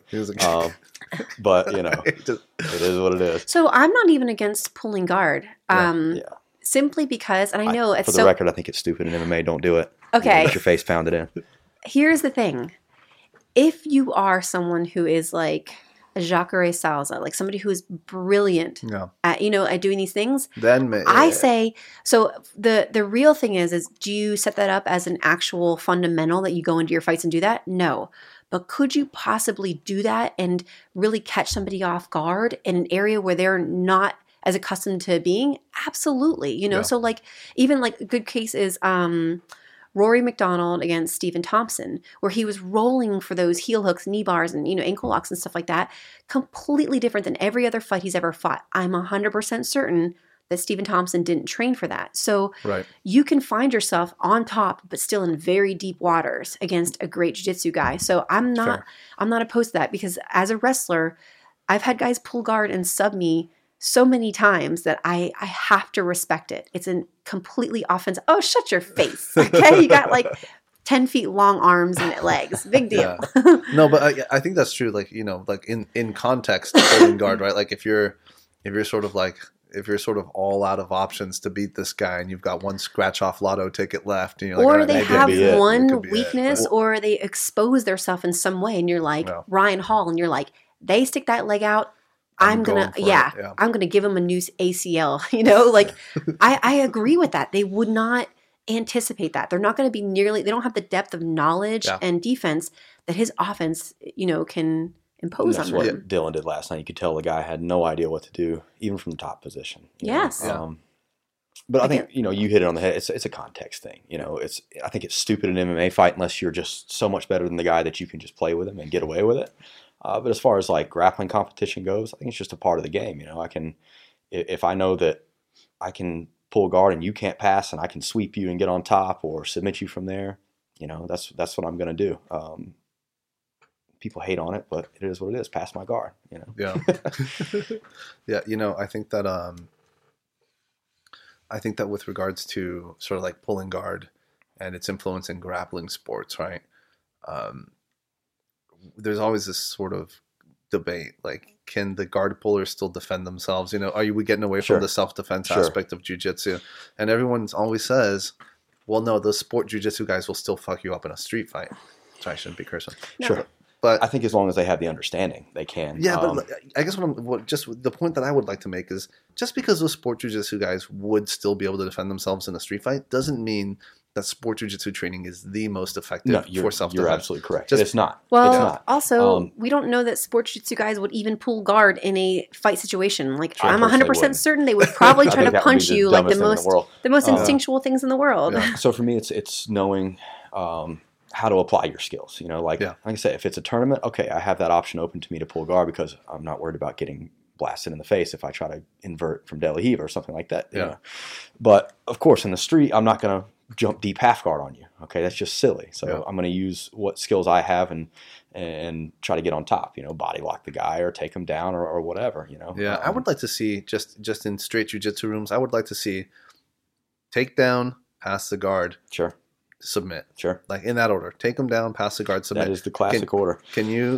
But you know, it is what it is. So I'm not even against pulling guard. Simply because, and I know it's for the record, I think it's stupid in MMA. Don't do it. Okay. Get your face pounded in. Here's the thing. If you are someone who is like a Jacare Souza, like somebody who is brilliant at, you know, at doing these things, then I say, so the real thing is do you set that up as an actual fundamental that you go into your fights and do that? No. But could you possibly do that and really catch somebody off guard in an area where they're not as accustomed to being? Absolutely. You know, so like even like a good case is Rory McDonald against Stephen Thompson, where he was rolling for those heel hooks, knee bars, and, you know, ankle locks and stuff like that. Completely different than every other fight he's ever fought. I'm 100% certain that Stephen Thompson didn't train for that. So you can find yourself on top, but still in very deep waters against a great jiu-jitsu guy. So I'm not opposed to that, because as a wrestler, I've had guys pull guard and sub me so many times that I have to respect it. It's a completely offensive. Oh, shut your face. Okay. You got like 10 feet long arms and legs. Big deal. No, but I think that's true. Like, you know, like in context, pulling guard, right? Like if you're sort of all out of options to beat this guy and you've got one scratch off lotto ticket left, and you're like, or they have one weakness or they expose themselves in some way, and you're like Ryan Hall, and you're like, they stick that leg out, I'm going to give him a new ACL, you know, like I agree with that. They would not anticipate that. They're not going to be they don't have the depth of knowledge and defense that his offense, you know, can impose on them. That's what Dylan did last night. You could tell the guy had no idea what to do, even from the top position. Yes. But I think, you know, you hit it on the head. It's a context thing. You know, I think it's stupid in an MMA fight unless you're just so much better than the guy that you can just play with him and get away with it. But as far as like grappling competition goes, I think it's just a part of the game. You know, if I know that I can pull guard and you can't pass, and I can sweep you and get on top or submit you from there, you know, that's what I'm going to do. People hate on it, but it is what it is. Pass my guard, you know? Yeah. Yeah. You know, I think that with regards to sort of like pulling guard and its influence in grappling sports, right? There's always this sort of debate, like, can the guard pullers still defend themselves? You know, are we getting away from the self-defense aspect of jiu-jitsu? And everyone always says, well, no, those sport jiu-jitsu guys will still fuck you up in a street fight. Sorry, I shouldn't be cursing. No. Sure. But I think as long as they have the understanding, they can. Yeah, but I guess just the point that I would like to make is just because those sport jiu-jitsu guys would still be able to defend themselves in a street fight doesn't mean that sport jiu-jitsu training is the most effective for self-defense. You're absolutely correct. It's not. Well, it's not. Also, we don't know that sport jiu-jitsu guys would even pull guard in a fight situation. Like, I'm 100% certain they would probably try to punch you like the most instinctual things in the world. Yeah. So for me, it's knowing how to apply your skills. You know, like I said, if it's a tournament, okay, I have that option open to me to pull guard because I'm not worried about getting blasted in the face if I try to invert from De La Riva or something like that. You know? But of course, in the street, I'm not going to jump deep half guard on you. Okay, that's just silly. So I'm going to use what skills I have and try to get on top. You know, body lock the guy or take him down or whatever. You know. Yeah, I would like to see just in straight jiu-jitsu rooms. I would like to see takedown, pass the guard. Sure. submit. Sure. Like in that order. Take them down, pass the guard, submit. That is the classic order. Can you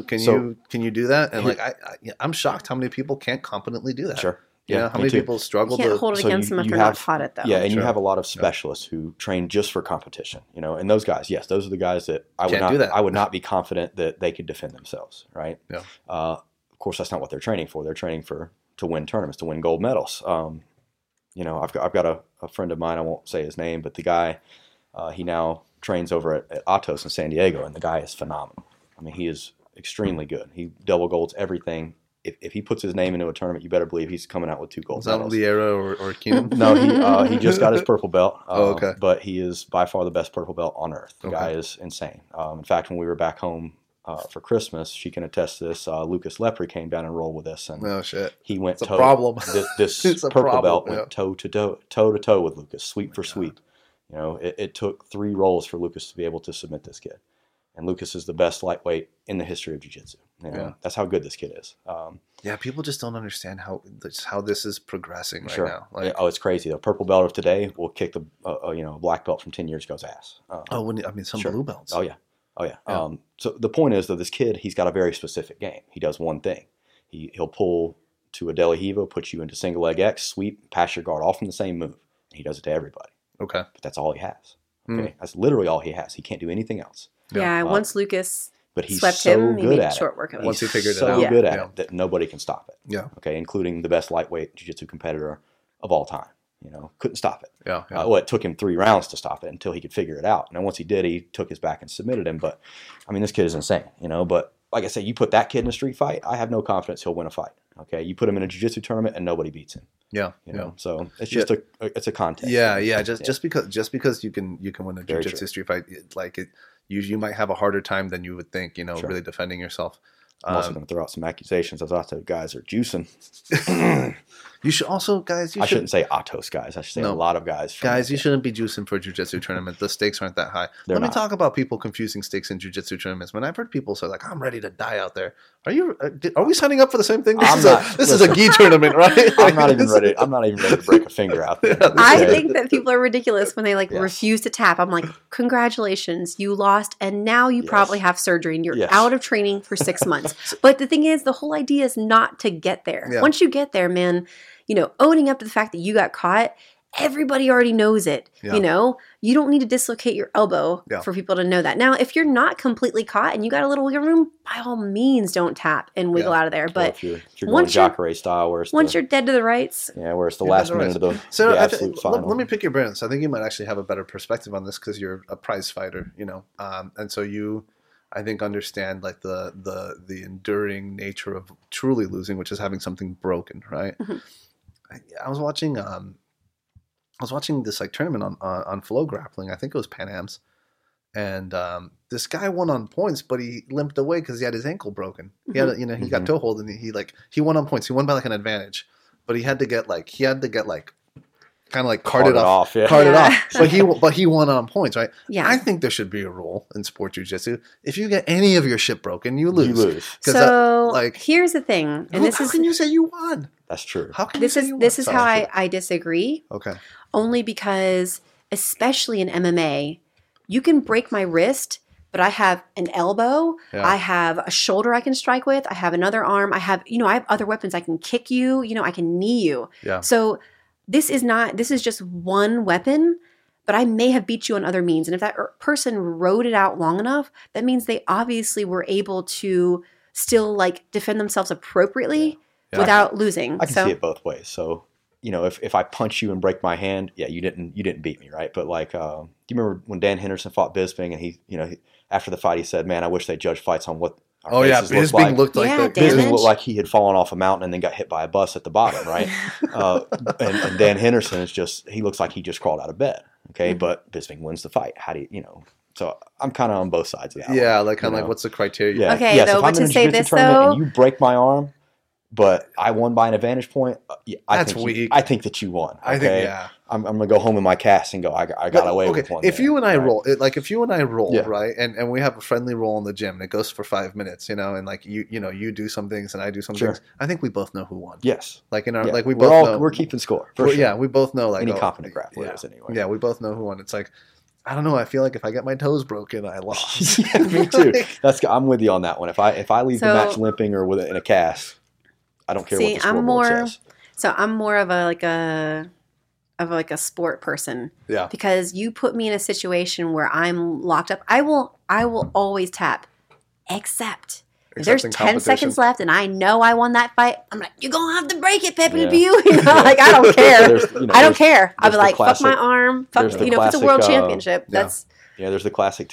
do that? And like I'm shocked how many people can't competently do that. Sure. Yeah. You know, how many people struggle to hold it against them if they're not taught it though. Yeah, and you have a lot of specialists who train just for competition, you know, and those guys, yes, those are the guys that I would not be confident that they could defend themselves, right? Yeah. Of course, that's not what they're training for. They're training to win tournaments, to win gold medals. You know, I've got a friend of mine, I won't say his name, but the guy, he now trains over at Atos in San Diego, and the guy is phenomenal. I mean, he is extremely good. He double golds everything. If he puts his name into a tournament, you better believe he's coming out with 2 gold medals. Is that Liera or Keenan? No, he just got his purple belt. Okay. But he is by far the best purple belt on earth. The guy is insane. In fact, when we were back home for Christmas, she can attest to this. Lucas Lepre came down and rolled with us, and oh shit, he went. It's a problem. This purple belt went toe to toe with Lucas, sweep for sweep. You know, it took 3 rolls for Lucas to be able to submit this kid. And Lucas is the best lightweight in the history of jiu-jitsu. You know, that's how good this kid is. Yeah, people just don't understand how this is progressing right now. Like, it's crazy. The purple belt of today will kick the black belt from 10 years ago's ass. Some blue belts. Oh yeah. So the point is, though, this kid, he's got a very specific game. He does one thing. He'll pull to a De La Hiva, put you into single leg X, sweep, pass your guard, all from the same move. And he does it to everybody. Okay. But that's all he has. Okay, that's literally all he has. He can't do anything else. Yeah, once Lucas he's swept so him, he good made short work of it. Once he figured it so out. good at it that nobody can stop it. Yeah. Okay, including the best lightweight jiu-jitsu competitor of all time. You know, couldn't stop it. Yeah. It took him 3 rounds to stop it until he could figure it out. And then once he did, he took his back and submitted him. But, I mean, this kid is insane, you know. But, like I said, you put that kid in a street fight, I have no confidence he'll win a fight. Okay, you put him in a jiu-jitsu tournament and nobody beats him. Yeah. You know, so it's just it's a contest. Yeah. Just because you can win a jiu-jitsu street fight, you might have a harder time than you would think, you know, really defending yourself. I'm also going to throw out some accusations. Those Atos guys are juicing. You should also, guys. I shouldn't say Atos guys. I should say a lot of guys. Guys, you shouldn't be juicing for a jiu-jitsu tournament. The stakes aren't that high. Let me talk about people confusing stakes in jiu-jitsu tournaments. When I've heard people say, like, I'm ready to die out there. Are we signing up for the same thing? This is a gi tournament, right? I'm not even ready. I'm not even ready to break a finger out there. I think that people are ridiculous when they refuse to tap. I'm like, congratulations, you lost, and now you probably have surgery, and you're out of training for 6 months. But the thing is, the whole idea is not to get there. Yeah. Once you get there, man, you know, owning up to the fact that you got caught, everybody already knows it. Yeah. You know, you don't need to dislocate your elbow for people to know that. Now, if you're not completely caught and you got a little wiggle room, by all means, don't tap and wiggle out of there. But if you're going Jacare style, once you're dead to the rights, where it's the last minute of the absolute final. Let me pick your brains. I think you might actually have a better perspective on this because you're a prize fighter, you know, and so you, I think, understand like the enduring nature of truly losing, which is having something broken, right? Mm-hmm. I was watching this like tournament on Flow Grappling. I think it was Pan Am's, and this guy won on points, but he limped away because he had his ankle broken. He had he got toe hold, and he won on points. He won by like an advantage, but he had to get kind of like carted off. But he won on points, right? Yeah. I think there should be a rule in sport jiu-jitsu. If you get any of your shit broken, you lose. So here's the thing, and how can you say you won? That's true. How can this you say is you won? This is how I disagree. Okay. Only because, especially in MMA, you can break my wrist, but I have an elbow, I have a shoulder I can strike with, I have another arm, I have other weapons. I can kick you, I can knee you. Yeah. So this is just one weapon, but I may have beat you on other means. And if that person rode it out long enough, that means they obviously were able to still like defend themselves appropriately without losing. I can see it both ways. So, if I punch you and break my hand, you didn't beat me, right? But like, do you remember when Dan Henderson fought Bisping, and he after the fight he said, "Man, I wish they judged fights on what." Bisping looked like Bisping looked like he had fallen off a mountain and then got hit by a bus at the bottom, right? and Dan Henderson he looks like he just crawled out of bed. Okay, but Bisping wins the fight. How do you, So I'm kind of on both sides of that. Yeah, like kind of like what's the criteria? Yeah. Okay, though, but to say this though, and you break my arm, but I won by an advantage point. That's weak. I think that you won. Okay? I think I'm gonna go home in my cast and go. I got away with one. If you and I roll, if you and I roll, right, and we have a friendly roll in the gym, and it goes for 5 minutes, and like you do some things and I do some things. I think we both know who won. Yes. Like in our we both know we're keeping score. Yeah, we both know any competent grappler is anyway. Yeah, we both know who won. It's like I don't know. I feel like if I get my toes broken, I lost. Yeah, me too. I'm with you on that one. If I leave the match limping or in a cast, I don't care what the scoreboard says. So I'm more of a sport person. Yeah. Because you put me in a situation where I'm locked up, I will always tap, except if there's 10 seconds left and I know I won that fight, I'm like, you're going to have to break it, Pepe Pew. Like, I don't care. I don't care. I'll be like, fuck my arm. Fuck, if it's a world championship, that's... Yeah, there's the classic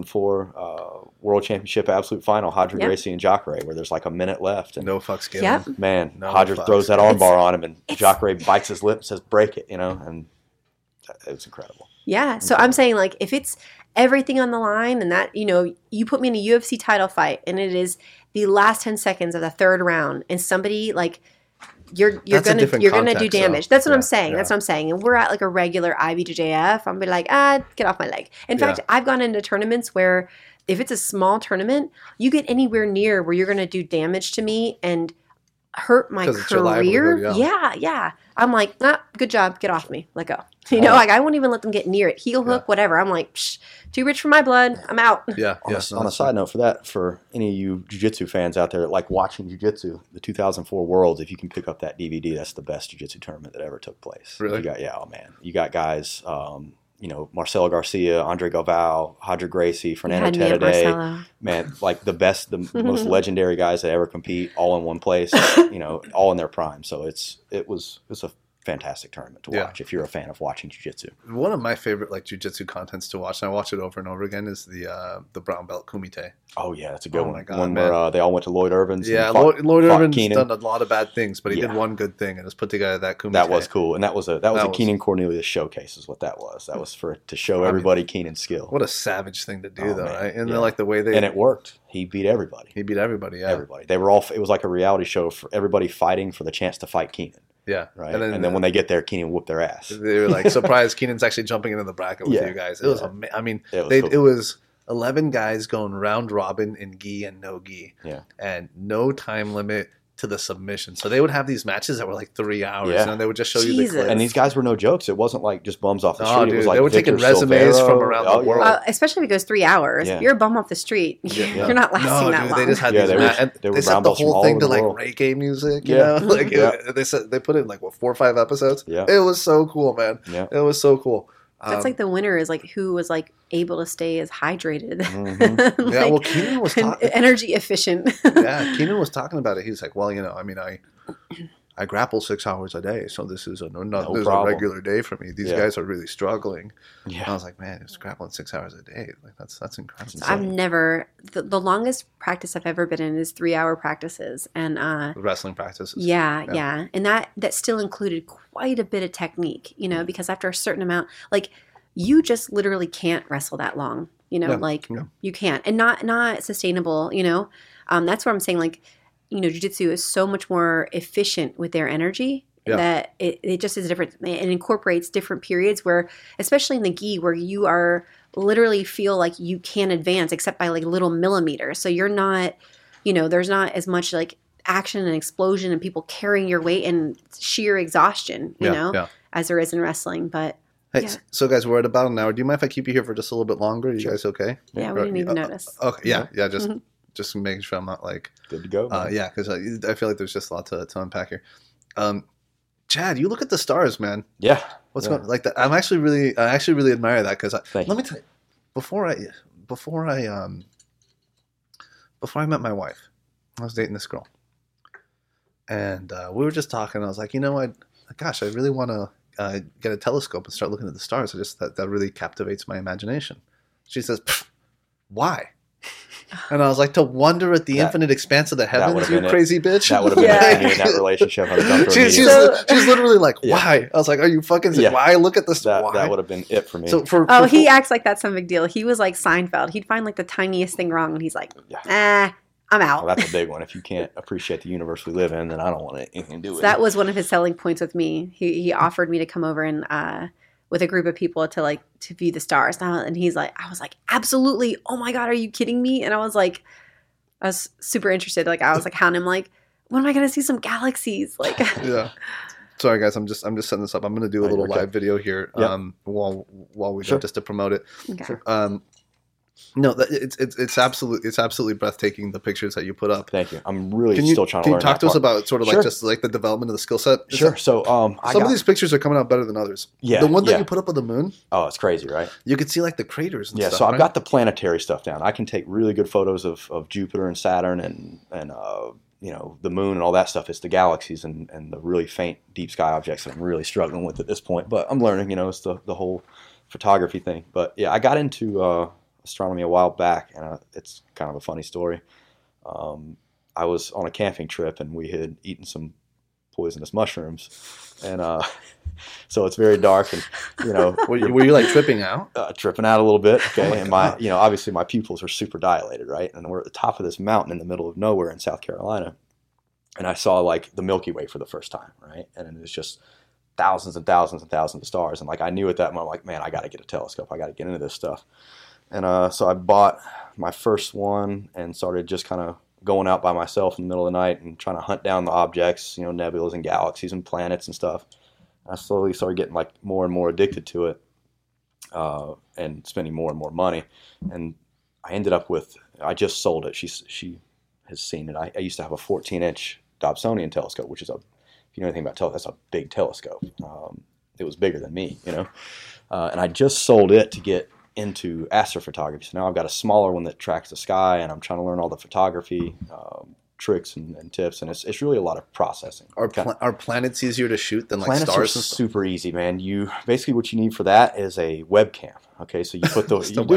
2004 World Championship Absolute Final, Roger Gracie and Jacare, where there's like a minute left. And no fucks given. Man, Roger throws that armbar on him, and Jacare bites his lip and says, break it, and it's incredible. Yeah, so I'm saying, like, if it's everything on the line and that, you put me in a UFC title fight and it is the last 10 seconds of the third round and somebody, like, you're gonna do damage. That's what I'm saying. Yeah. That's what I'm saying. And we're at like a regular IBJJF. I'm be like, get off my leg. In fact, I've gone into tournaments where if it's a small tournament, you get anywhere near where you're gonna do damage to me and hurt my career. Yeah. I'm like, good job. Get off me. Let go. Like I won't even let them get near it. Heel hook, whatever. I'm like, too rich for my blood. I'm out. Yeah. On a side note for any of you jiu-jitsu fans out there that like watching jiu-jitsu, the 2004 Worlds, if you can pick up that DVD, that's the best jiu-jitsu tournament that ever took place. Really? You got guys, Marcelo Garcia, Andre Galvao, Roger Gracie, Fernando Tedade, man, like the most legendary guys that ever compete, all in one place, all in their prime. So it's a fantastic tournament to watch if you're a fan of watching jiu-jitsu. One of my favorite like jiu-jitsu contents to watch, and I watch it over and over again, is the brown belt kumite. Oh yeah, that's a good one. My God, one where they all went to Lloyd Irvin's. Yeah, Lloyd Irvin's done a lot of bad things, but he did one good thing and has put together that kumite. That was cool, and that was a Keenan Cornelius showcase, is what that was. That was to show everybody Keenan's skill. What a savage thing to do, though, right? And like the way and it worked. He beat everybody. Yeah, everybody. They were all. It was like a reality show for everybody fighting for the chance to fight Keenan. Yeah. Right. And then when they get there, Keenan whooped their ass. They were like, surprised Keenan's actually jumping into the bracket with you guys. It was amazing. It was 11 guys going round robin in gi and no gi. Yeah. And no time limit to the submission. So they would have these matches that were like 3 hours. Yeah. And they would just show you the clips. And these guys were no jokes. It wasn't like just bums off the street. Dude, it was like they were taking resumes from around the world. Especially if it goes 3 hours. Yeah. You're a bum off the street. You're not lasting that long. They just had these matches. They set the whole thing to like reggae music, you know? Like they put in like 4 or 5 episodes. Yeah. It was so cool, man. Yeah. It was so cool. That's like the winner is like who was like able to stay as hydrated. Mm-hmm. Yeah, well, Keenan was talking. Energy efficient. Yeah, Keenan was talking about it. He was like, well, I grapple 6 hours a day, so this is a regular day for me. These guys are really struggling. Yeah. And I was like, man, it's grappling 6 hours a day. Like that's incredible. I've never the longest practice I've ever been in is 3-hour practices and wrestling practices. Yeah, and that still included quite a bit of technique, because after a certain amount, like you just literally can't wrestle that long, you can't, and not sustainable, That's what I'm saying, like. Jiu-jitsu is so much more efficient with their energy that it just is different. It incorporates different periods where, especially in the gi, where you are literally feel like you can't advance except by like little millimeters. So you're not, there's not as much like action and explosion and people carrying your weight and sheer exhaustion, as there is in wrestling. But hey, so guys, we're at about an hour. Do you mind if I keep you here for just a little bit longer? Are you guys okay? Yeah, we didn't even notice. Okay, yeah, just making sure I'm not like good to go. Yeah, because I feel like there's just a lot to unpack here. Chad, you look at the stars, man. Yeah, what's going like that? I actually really admire that because let me tell you, before I met my wife, I was dating this girl, and we were just talking. And I was like, I really want to get a telescope and start looking at the stars. That really captivates my imagination. She says, why? And I was like, to wonder at the infinite expanse of the heavens, you crazy bitch. That would have been in that relationship. She's literally like, why? I was like, are you fucking sick? Why? Look at this. That would have been it for me. So he acts like that's some big deal. He was like Seinfeld. He'd find like the tiniest thing wrong and he's like, I'm out. Well, that's a big one. If you can't appreciate the universe we live in, then I don't want anything to do with it. That was one of his selling points with me. He offered me to come over and with a group of people to view the stars. And I was like, absolutely. Oh my God, are you kidding me? And I was super interested. Like I was like hounding him like, when am I going to see some galaxies? Like, yeah. Sorry, guys. I'm just setting this up. I'm going to do a little live video here while we go, just to promote it. Okay. Sure. No, it's absolutely breathtaking, the pictures that you put up. Thank you. I'm really still trying to learn. Can you talk to us about sort of like just like the development of the skill set? Sure. So some of these pictures are coming out better than others. Yeah. The one that you put up of the moon. Oh, it's crazy, right? You could see like the craters and stuff. So I've got the planetary stuff down. I can take really good photos of Jupiter and Saturn and the moon and all that stuff. It's the galaxies and the really faint deep sky objects that I'm really struggling with at this point. But I'm learning, it's the whole photography thing. But yeah, I got into astronomy a while back, and it's kind of a funny story. I was on a camping trip, and we had eaten some poisonous mushrooms, and so it's very dark, and were you like tripping out? Tripping out a little bit, okay. And my obviously my pupils are super dilated, right? And we're at the top of this mountain in the middle of nowhere in South Carolina, and I saw like the Milky Way for the first time, right? And it was just thousands and thousands and thousands of stars, and like I knew at that moment, like, man, I got to get a telescope. I got to get into this stuff. And so I bought my first one and started just kind of going out by myself in the middle of the night and trying to hunt down the objects, nebulas and galaxies and planets and stuff. And I slowly started getting like more and more addicted to it and spending more and more money. And I ended up I just sold it. She has seen it. I used to have a 14-inch Dobsonian telescope, which is if you know anything about telescopes, that's a big telescope. It was bigger than me, and I just sold it to get into astrophotography. So now I've got a smaller one that tracks the sky, and I'm trying to learn all the photography tricks and tips, and it's really a lot of processing. Are planets easier to shoot than like planets stars? Planets are super easy, man. Basically what you need for that is a webcam. Okay, so you put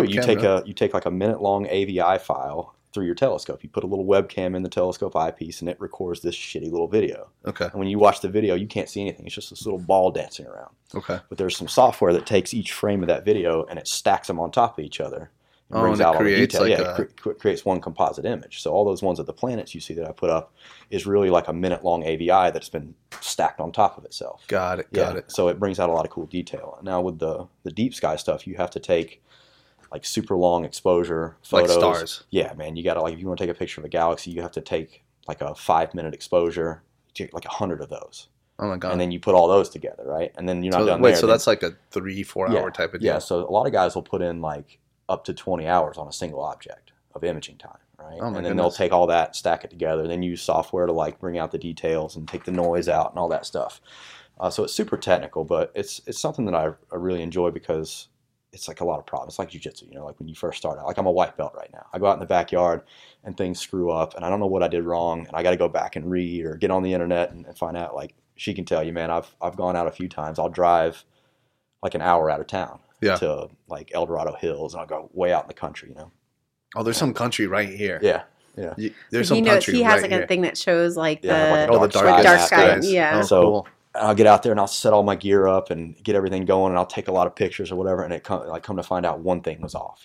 you take like a minute-long AVI file through your telescope. You put a little webcam in the telescope eyepiece, and it records this shitty little video. Okay. And when you watch the video, you can't see anything. It's just this little ball dancing around. Okay. But there's some software that takes each frame of that video and it stacks them on top of each other. And brings out all the detail. It creates one composite image. So all those ones of the planets you see that I put up is really like a minute-long AVI that's been stacked on top of itself. Got it. So it brings out a lot of cool detail. Now with the deep sky stuff, you have to take like super long exposure photos. Like stars. Yeah, man. You got to, like, if you want to take a picture of a galaxy, you have to take like a 5-minute exposure, take like 100 of those. Oh my God. And then you put all those together, right? And then you're not done there. So that's like a 3-4 hour type of deal. Yeah, so a lot of guys will put in like up to 20 hours on a single object of imaging time, right? Oh my and then they'll take all that, stack it together, and then use software to like bring out the details and take the noise out and all that stuff. So it's super technical, but it's something that I really enjoy because it's like a lot of problems. It's like jiu-jitsu, like when you first start out. Like I'm a white belt right now. I go out in the backyard and things screw up and I don't know what I did wrong and I got to go back and read or get on the internet and find out. Like she can tell you, man, I've gone out a few times. I'll drive like an hour out of town to like El Dorado Hills and I'll go way out in the country, Oh, there's some country right here. Yeah. There's some country he has right like here. a thing that shows like the dark sky. Yeah. Oh, so cool. I'll get out there and I'll set all my gear up and get everything going and I'll take a lot of pictures or whatever and come to find out one thing was off,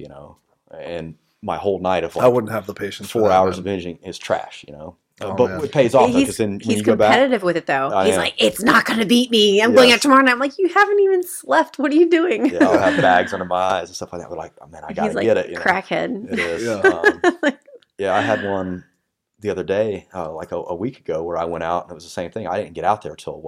and my whole night of like I wouldn't have the patience 4 hours of imaging is trash, Oh, but man. it pays off because then when he's you go back, competitive with it though. He's am. like, it's not going to beat me. I'm going out tomorrow night. I'm like, you haven't even slept. What are you doing? Yeah, I'll have bags under my eyes and stuff like that. But like, oh man, I gotta get it. Crackhead. It is. I had one the other day, like a week ago, where I went out and it was the same thing. I didn't get out there till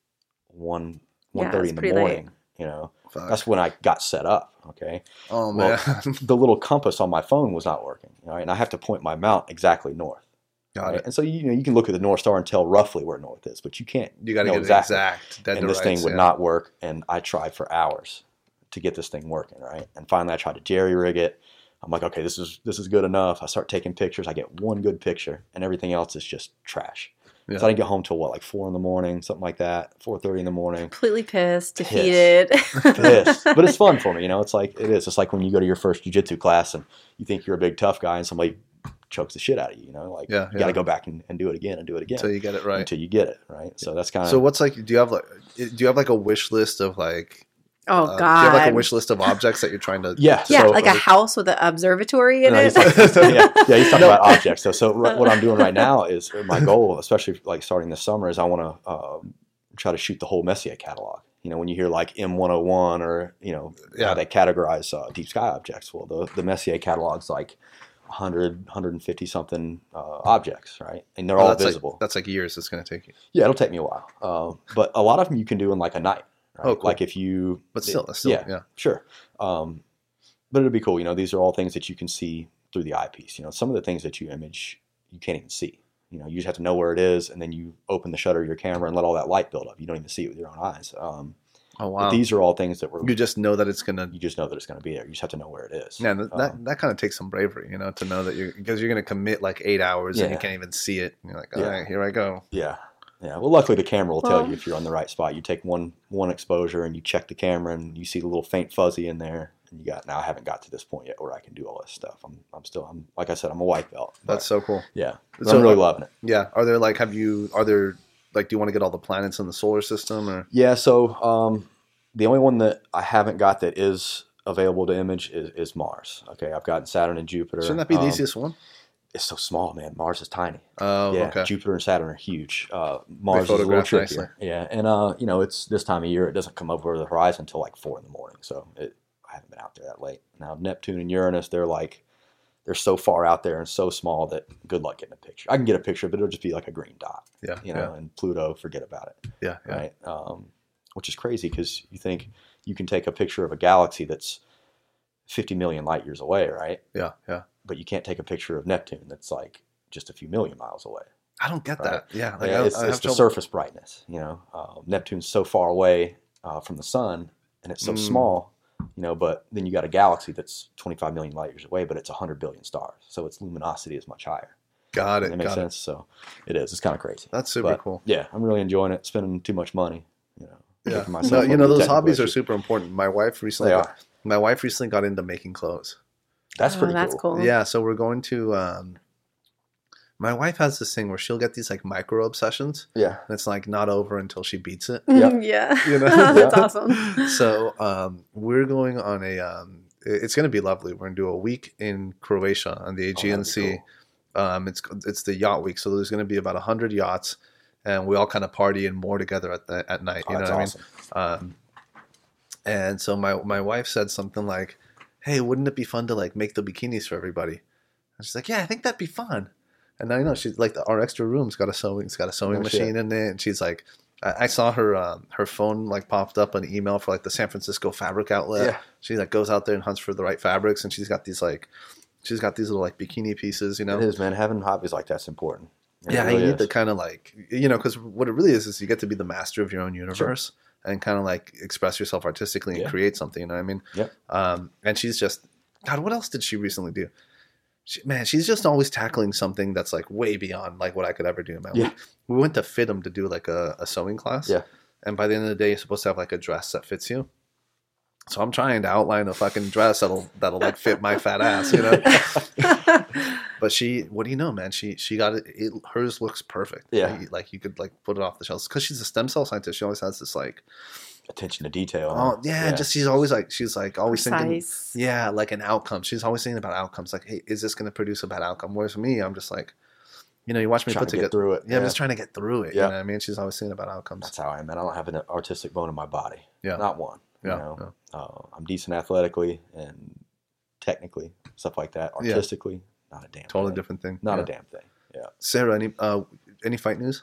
1:30 in the morning. Fuck. That's when I got set up. Okay. Oh man. The little compass on my phone was not working, and I have to point my mount exactly north. Got it. And so you can look at the North Star and tell roughly where north is, but you can't. You got to get exactly. exact. Dead and this thing would not work, and I tried for hours to get this thing working, right? And finally, I tried to jerry rig it. I'm like, okay, this is good enough. I start taking pictures. I get one good picture, and everything else is just trash. Yeah. So I didn't get home till 4 in the morning, something like that, 4:30 in the morning. Completely pissed, defeated. Pissed. But it's fun for me, It's like it is. It's like when you go to your first jiu-jitsu class and you think you're a big tough guy, and somebody chokes the shit out of you. You got to go back and do it again and do it again until you get it right. Until you get it right. So that's kind of. So what's like? Do you have like a wish list of like? Oh God! Do you have like a wish list of objects that you're trying to? So, like a house with an observatory in it. He's talking about objects. So what I'm doing right now is my goal, especially like starting this summer, is I want to try to shoot the whole Messier catalog. When you hear like M101 or how they categorize deep sky objects, well, the Messier catalog's like 150 something objects, right? And they're all visible. That's like years it's going to take you. Yeah, it'll take me a while. But a lot of them you can do in like a night. Right? Oh, cool. Like if you... But still, yeah. Sure. But it'll be cool. These are all things that you can see through the eyepiece. Some of the things that you image, you can't even see. You just have to know where it is, and then you open the shutter of your camera and let all that light build up. You don't even see it with your own eyes. Oh, wow. But these are all things that you just know that it's going to... You just know that it's going to be there. You just have to know where it is. Yeah, that kind of takes some bravery, to know that because you're going to commit like 8 hours and you can't even see it. And you're like, all right, here I go. Yeah. Yeah. Well, luckily the camera will tell you if you're on the right spot. You take one exposure and you check the camera and you see the little faint fuzzy in there. And I haven't got to this point yet where I can do all this stuff. I'm like I said, I'm a white belt. That's so cool. Yeah. So I'm really loving it. Yeah. Are there do you want to get all the planets in the solar system or? Yeah. So, the only one that I haven't got that is available to image is Mars. Okay. I've gotten Saturn and Jupiter. Shouldn't that be the easiest one? It's so small, man. Mars is tiny. Oh, yeah, okay. Jupiter and Saturn are huge. Mars is a little trickier. Nicely. Yeah. And, it's this time of year. It doesn't come over the horizon until like 4 a.m. So I haven't been out there that late. Now, Neptune and Uranus, they're so far out there and so small that good luck getting a picture. I can get a picture, but it'll just be like a green dot. Yeah. And Pluto, forget about it. Yeah. Right. Which is crazy because you think you can take a picture of a galaxy that's 50 million light years away, right? Yeah. Yeah. But you can't take a picture of Neptune that's like just a few million miles away. I don't get that. Yeah. It's the surface brightness. Neptune's so far away from the sun and it's so small. But then you got a galaxy that's 25 million light years away, but it's 100 billion stars. So its luminosity is much higher. Got it. That makes sense? So it is. It's kind of crazy. That's super cool. Yeah, I'm really enjoying it. Spending too much money. Yeah. Those hobbies are super important. My wife recently got into making clothes. That's pretty cool. That's cool. Yeah. So we're going to, my wife has this thing where she'll get these like micro obsessions. Yeah. And it's like not over until she beats it. Yeah. That's awesome. So we're going on it's going to be lovely. We're going to do a week in Croatia on the Aegean Sea. Cool. It's the yacht week. So there's going to be about 100 yachts and we all kind of party and more together at night. You know what awesome. I mean? And so my wife said something like, hey, wouldn't it be fun to like make the bikinis for everybody? And she's like, yeah, I think that'd be fun. And I know she's like our extra room's got a sewing machine in it, and she's like, I saw her phone like popped up an email for like the San Francisco Fabric Outlet. Yeah. She like goes out there and hunts for the right fabrics, and she's got these little like bikini pieces, It is, man. Having hobbies like that's important. Yeah, you need to kind of like because what it really is you get to be the master of your own universe. Sure. And kind of like express yourself artistically and create something. You know what I mean? Yeah. And she's just God. What else did she recently do? She's just always tackling something that's like way beyond like what I could ever do, man. Yeah. We went to FITM to do like a sewing class. Yeah. And by the end of the day, you're supposed to have like a dress that fits you. So I'm trying to outline a fucking dress that'll like fit my fat ass, But what do you know, man? She got it. Hers looks perfect. Yeah. Like you could like put it off the shelves because she's a stem cell scientist. She always has this like attention to detail. Oh yeah, just she's always always precise. Thinking, like an outcome. She's always thinking about outcomes. Like, hey, is this going to produce a bad outcome? Whereas for me, I'm just like, you watch me put together through it. Yeah, I'm just trying to get through it. Yeah. You know what I mean? She's always thinking about outcomes. That's how I am, man. I don't have an artistic bone in my body. Yeah, not one. I'm decent athletically and technically, stuff like that. Artistically, not a damn totally thing. Different thing. Not a damn thing. Yeah. Sarah, any fight news?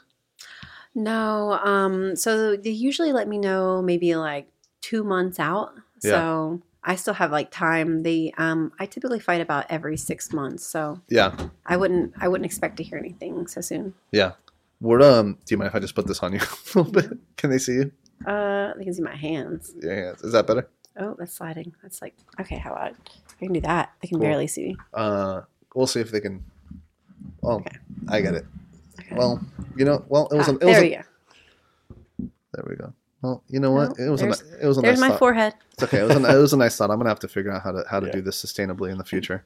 No. So they usually let me know maybe like 2 months out. So I still have like time. I typically fight about every 6 months. So I wouldn't expect to hear anything so soon. Yeah. Do you mind if I just put this on you a little bit? Can they see you? They can see my hands. Your hands. Is that better? Oh, that's sliding. That's like, okay, how about I can do that? They can barely see me. We'll see if they can. Well, okay. I get it. Okay. Well, it was there we go. There we go. Well, you know what? It was a nice there's my thought. Forehead. It's okay. It was a nice thought. I'm gonna have to figure out how to do this sustainably in the future.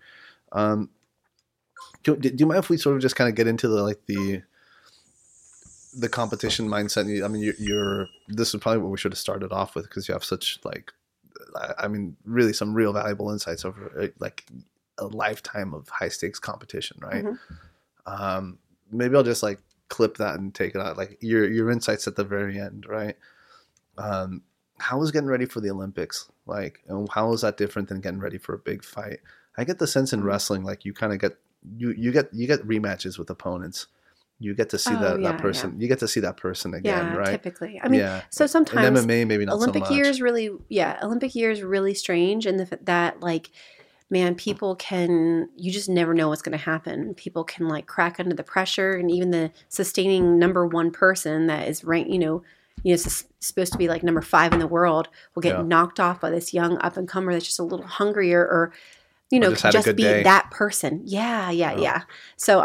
Do you mind if we sort of just kind of get into the competition mindset? I mean, this is probably what we should have started off with because you have such really some real valuable insights over like a lifetime of high stakes competition, right? Mm-hmm. Maybe I'll just like clip that and take it out, like your insights at the very end, right? how is getting ready for the Olympics? Like, and how is that different than getting ready for a big fight? I get the sense in wrestling, like you kind of get, you get rematches with opponents. You get to see that person. Yeah. You get to see that person again, right? Typically. I mean, so sometimes in MMA, maybe not Olympic so much. Olympic year is really strange, and that like, man, people can, you just never know what's going to happen. People can like crack under the pressure, and even the sustaining number one person that is ranked, supposed to be like number 5 in the world will get knocked off by this young up and comer that's just a little hungrier, or just be day. That person. Yeah. So,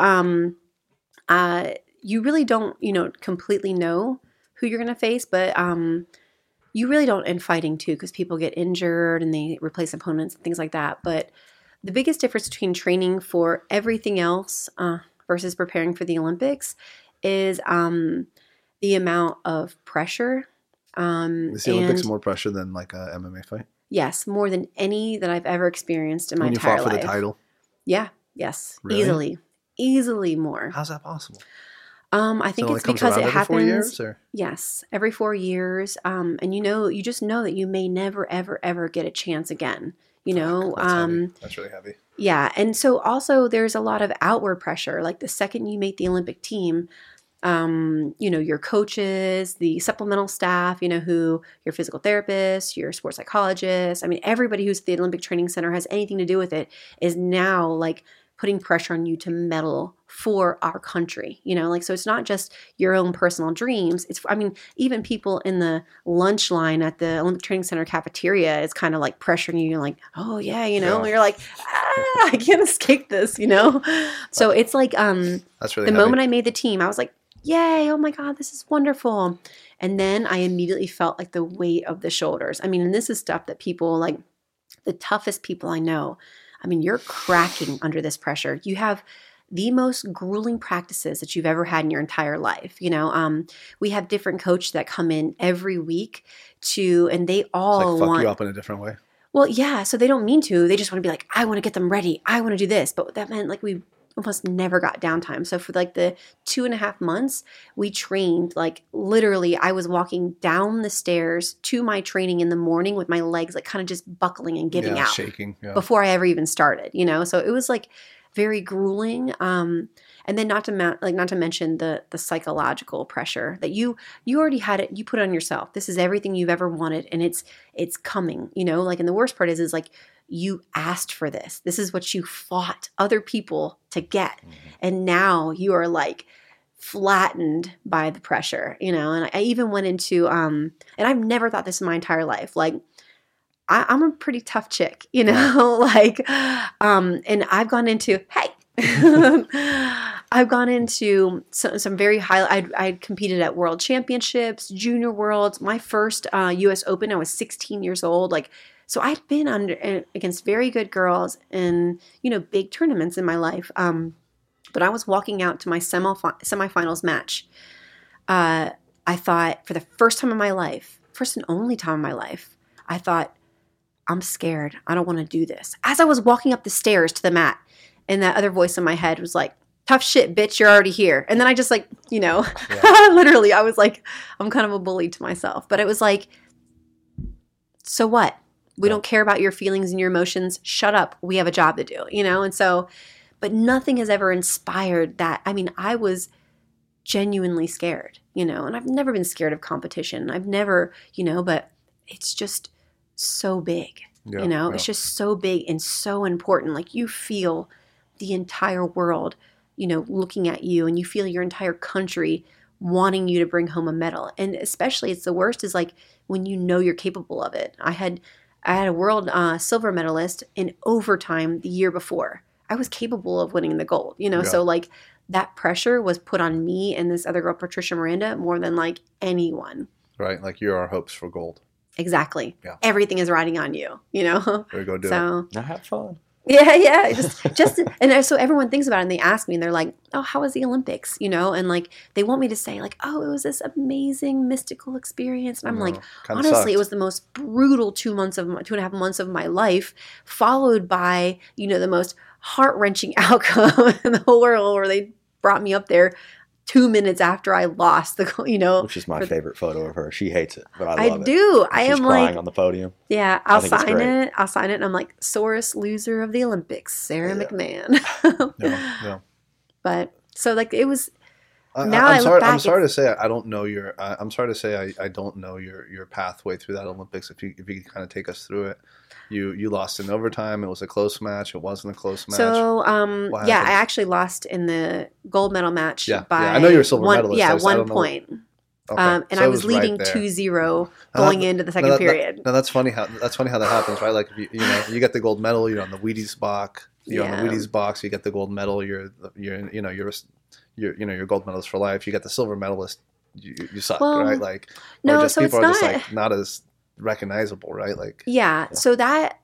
you really don't, completely know who you're going to face, but you really don't in fighting too, because people get injured and they replace opponents and things like that. But the biggest difference between training for everything else versus preparing for the Olympics is the amount of pressure. Is the Olympics more pressure than like a MMA fight? Yes, more than any that I've ever experienced in my entire life. When you fought for the title? Yeah, yes, really? Easily more. How's that possible? I think it's because it happens. 4 years, or? Yes, every 4 years. And you just know that you may never, ever, ever get a chance again. That's really heavy. Yeah, and so also there's a lot of outward pressure. Like the second you make the Olympic team, your coaches, the supplemental staff, who your physical therapist, your sports psychologist. I mean, everybody who's at the Olympic Training Center has anything to do with it is now like putting pressure on you to medal for our country, so it's not just your own personal dreams. Even people in the lunch line at the Olympic Training Center cafeteria is kind of like pressuring you. You're like, oh yeah, you're like, I can't escape this, So it's like, that's really the heavy. moment I made the team, I was like, yay, oh my God, this is wonderful. And then I immediately felt like the weight of the shoulders. And this is stuff that people like, the toughest people I know, you're cracking under this pressure. You have the most grueling practices that you've ever had in your entire life. We have different coaches that come in every week and they all fuck you up in a different way. Well, yeah. So they don't mean to. They just want to be like, I want to get them ready. I want to do this. But that meant like we almost never got downtime. So for like the 2.5 months, we trained like literally I was walking down the stairs to my training in the morning with my legs like kind of just buckling and giving out. Shaking. Yeah. Before I ever even started, So it was like very grueling. And then not to mention the psychological pressure that you already had it, you put it on yourself. This is everything you've ever wanted and it's coming, like, and the worst part is like, you asked for this. This is what you fought other people to get. Mm-hmm. And now you are like flattened by the pressure, and I even went into, and I've never thought this in my entire life. Like I'm a pretty tough chick, like, and I've gone into, I've gone into some very high, I'd competed at world championships, junior worlds, my first US Open, I was 16 years old. Like, so I'd been against very good girls in, big tournaments in my life. But I was walking out to my semifinals match. I thought for the first time in my life, first and only time in my life, I thought, I'm scared. I don't want to do this. As I was walking up the stairs to the mat, and that other voice in my head was like, tough shit, bitch, you're already here. And then I just like, literally, I was like, I'm kind of a bully to myself. But it was like, so what? We don't care about your feelings and your emotions. Shut up. We have a job to do, And so, but nothing has ever inspired that. I was genuinely scared, and I've never been scared of competition. I've never, but it's just so big, it's just so big and so important. Like you feel the entire world, looking at you, and you feel your entire country wanting you to bring home a medal. And especially it's the worst is like when you're capable of it. I had a world silver medalist in overtime the year before. I was capable of winning the gold, so like that pressure was put on me and this other girl, Patricia Miranda, more than like anyone. Right. Like you're our hopes for gold. Exactly. Yeah. Everything is riding on you, There you go. Do it. Now have fun. Yeah. Just, and so everyone thinks about it and they ask me and they're like, oh, how was the Olympics? And like, they want me to say like, oh, it was this amazing mystical experience. And I'm like, honestly, sucked. It was the most brutal 2.5 months of my life, followed by, the most heart-wrenching outcome in the whole world where they brought me up there 2 minutes after I lost the gold, Which is my favorite photo of her. She hates it, but I love it. I do. I am crying on the podium. Yeah, I'll sign it. I'll sign it, and I'm like, sorest loser of the Olympics, Sarah McMahon. Yeah. But so like it was. I'm sorry to say I don't know your. I'm sorry to say I don't know your pathway through that Olympics. If you could kind of take us through it. You lost in overtime. It was a close match. It wasn't a close match. So I actually lost in the gold medal match by I know you're a silver medalist. Yeah, 1 point. Okay. And so I was leading 2-0 going into the second period. Now that's funny how that happens, right? Like you get the gold medal. You're on the Wheaties box. You're on the Wheaties box. You get the gold medal. You're gold medalist for life. You get the silver medalist. You suck, right? Like no, just so people it's are just like not as recognizable, right? Like so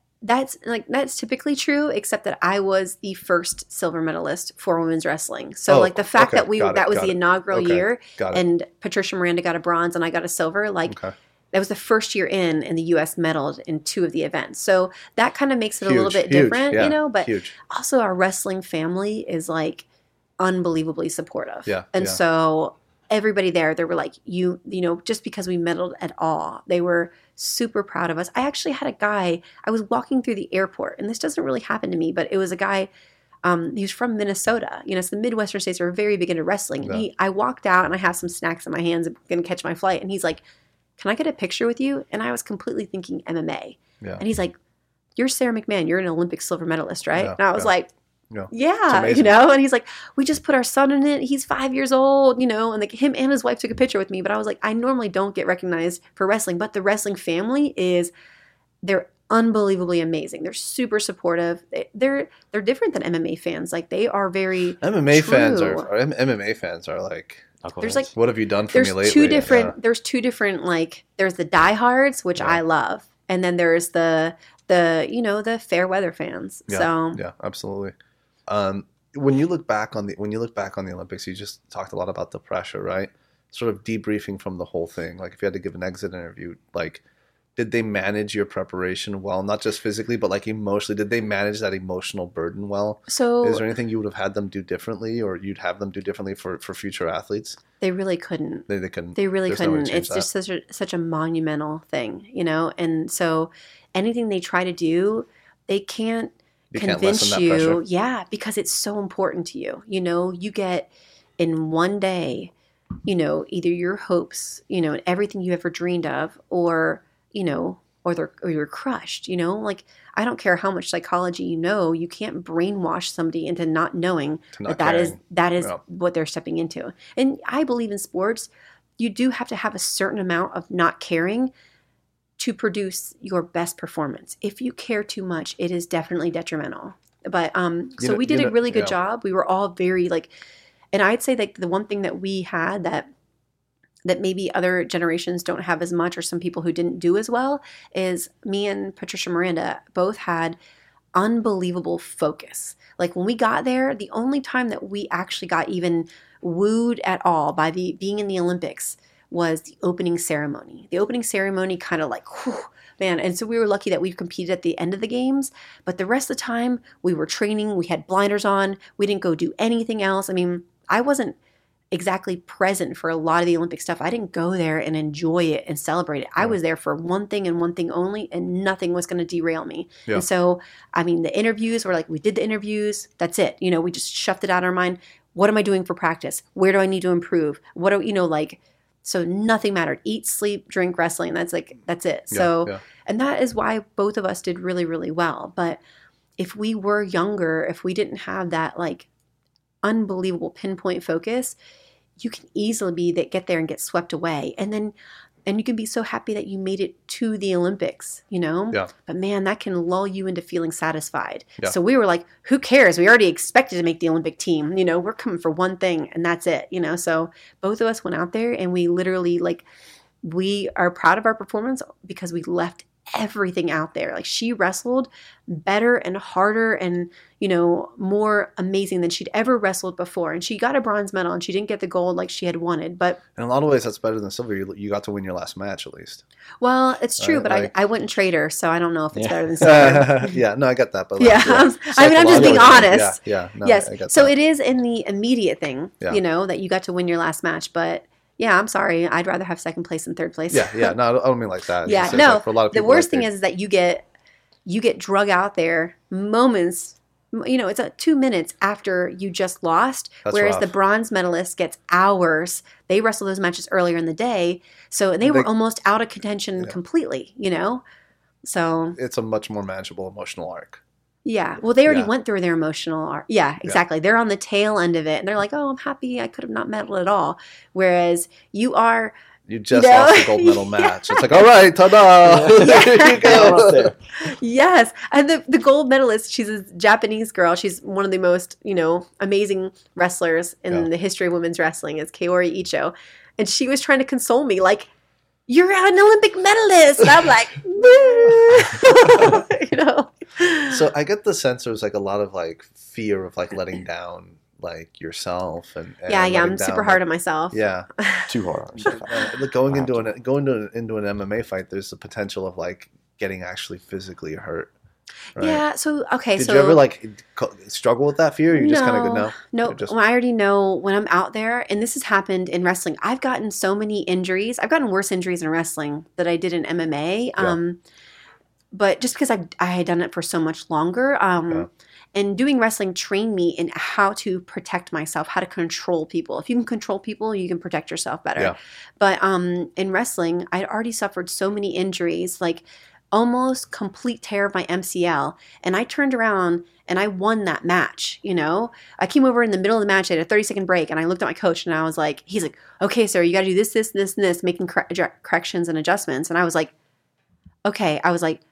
that's typically true, except that I was the first silver medalist for women's wrestling. So the fact that that was the inaugural year, and Patricia Miranda got a bronze and I got a silver, that was the first year in the U.S. medaled in 2 of the events. So that kind of makes it a little bit different, but also our wrestling family is like unbelievably supportive. So everybody there, they were like, just because we medaled at all, they were super proud of us. I actually had a guy, I was walking through the airport, and this doesn't really happen to me, but it was a guy, he was from Minnesota. So the Midwestern states are very big into wrestling. And I walked out and I have some snacks in my hands, I'm going to catch my flight. And he's like, can I get a picture with you? And I was completely thinking MMA. And he's like, you're Sarah McMahon. You're an Olympic silver medalist, right? And I was like, yeah, and he's like, we just put our son in it. He's 5 years old, and like him and his wife took a picture with me. But I was like, I normally don't get recognized for wrestling, but the wrestling family they're unbelievably amazing. They're super supportive. They're different than MMA fans. Like they are very MMA fans are like. There's like, what have you done for me lately? There's two different like. There's the diehards, which I love, and then there's the fair weather fans. Yeah, absolutely. When you look back on the Olympics, you just talked a lot about the pressure, right? Sort of debriefing from the whole thing. Like if you had to give an exit interview, like did they manage your preparation well? Not just physically, but like emotionally. Did they manage that emotional burden well? So is there anything you would have had them do differently, or you'd have them do differently for future athletes? They really couldn't. They couldn't. They really couldn't. It's just such a monumental thing, And so anything they try to do, they can't convince you, because it's so important to you. You get in one day, either your hopes, and everything you ever dreamed of, or you're crushed. Like I don't care how much psychology you can't brainwash somebody into not knowing that is what they're stepping into. And I believe in sports, you do have to have a certain amount of not caring to produce your best performance. If you care too much, it is definitely detrimental. But so we did a really good job. We were all very and I'd say the one thing that we had that maybe other generations don't have as much, or some people who didn't do as well, is me and Patricia Miranda both had unbelievable focus. Like when we got there, the only time that we actually got even wooed at all by being in the Olympics was the opening ceremony. The opening ceremony kind of man. And so we were lucky that we competed at the end of the games, but the rest of the time we were training, we had blinders on, we didn't go do anything else. I mean, I wasn't exactly present for a lot of the Olympic stuff. I didn't go there and enjoy it and celebrate it. I was there for one thing and one thing only, and nothing was going to derail me. Yeah. And so, I mean, the interviews were we did the interviews, that's it. We just shoved it out of our mind. What am I doing for practice? Where do I need to improve? So nothing mattered. Eat, sleep, drink, wrestling. That's it. So, and that is why both of us did really, really well. But if we were younger, if we didn't have that unbelievable pinpoint focus, you can easily get there and get swept away. And you can be so happy that you made it to the Olympics, Yeah. But man, that can lull you into feeling satisfied. Yeah. So we were like, who cares? We already expected to make the Olympic team. We're coming for one thing, and that's it. So both of us went out there, and we literally we are proud of our performance because we left everything out there. Like she wrestled better and harder and, you know, more amazing than she'd ever wrestled before. And she got a bronze medal and she didn't get the gold like she had wanted. But in a lot of ways, that's better than silver. You got to win your last match at least. Well, it's true, but I wouldn't trade her, so I don't know if it's better than silver. Yeah, no, I get that. But yeah, I mean, I'm just being honest. Yeah, no, yes. I get so that. it is in the immediate thing, you know, that you got to win your last match, but. Yeah, I'm sorry. I'd rather have second place than third place. Yeah. No, I don't mean like that. Yeah, it's no. like for a lot of people, the worst thing is that you get drug out there moments. You know, it's 2 minutes after you just lost, whereas the bronze medalist gets hours. They wrestle those matches earlier in the day, so they were almost out of contention completely. You know, so it's a much more manageable emotional arc. Yeah. Well, they already went through their emotional arc. Yeah, exactly. Yeah. They're on the tail end of it. And they're like, oh, I'm happy I could have not medaled at all. Whereas you are... You just lost the gold medal match. It's like, all right, ta-da! There you go. Yes. And the gold medalist, she's a Japanese girl. She's one of the most, you know, amazing wrestlers in the history of women's wrestling. It's Kaori Icho. And she was trying to console me like, you're an Olympic medalist. And I'm like, you know. So I get the sense there's like a lot of like fear of like letting down like yourself and I'm super hard on myself. Yeah, too hard on yourself. Going into an MMA fight, there's the potential of like getting actually physically hurt. Right? Yeah. So Did you ever like struggle with that fear? Or you just kind of go no. Well, I already know when I'm out there, and this has happened in wrestling. I've gotten so many injuries. I've gotten worse injuries in wrestling than I did in MMA. Yeah. But just because I had done it for so much longer, and doing wrestling trained me in how to protect myself, how to control people. If you can control people, you can protect yourself better. Yeah. But in wrestling, I'd already suffered so many injuries, like almost complete tear of my MCL. And I turned around and I won that match, you know? I came over in the middle of the match, I had a 30-second break, and I looked at my coach and I was like, he's like, okay, sir, you got to do this, this, this, and this, making corrections and adjustments. And I was like, okay. I was like,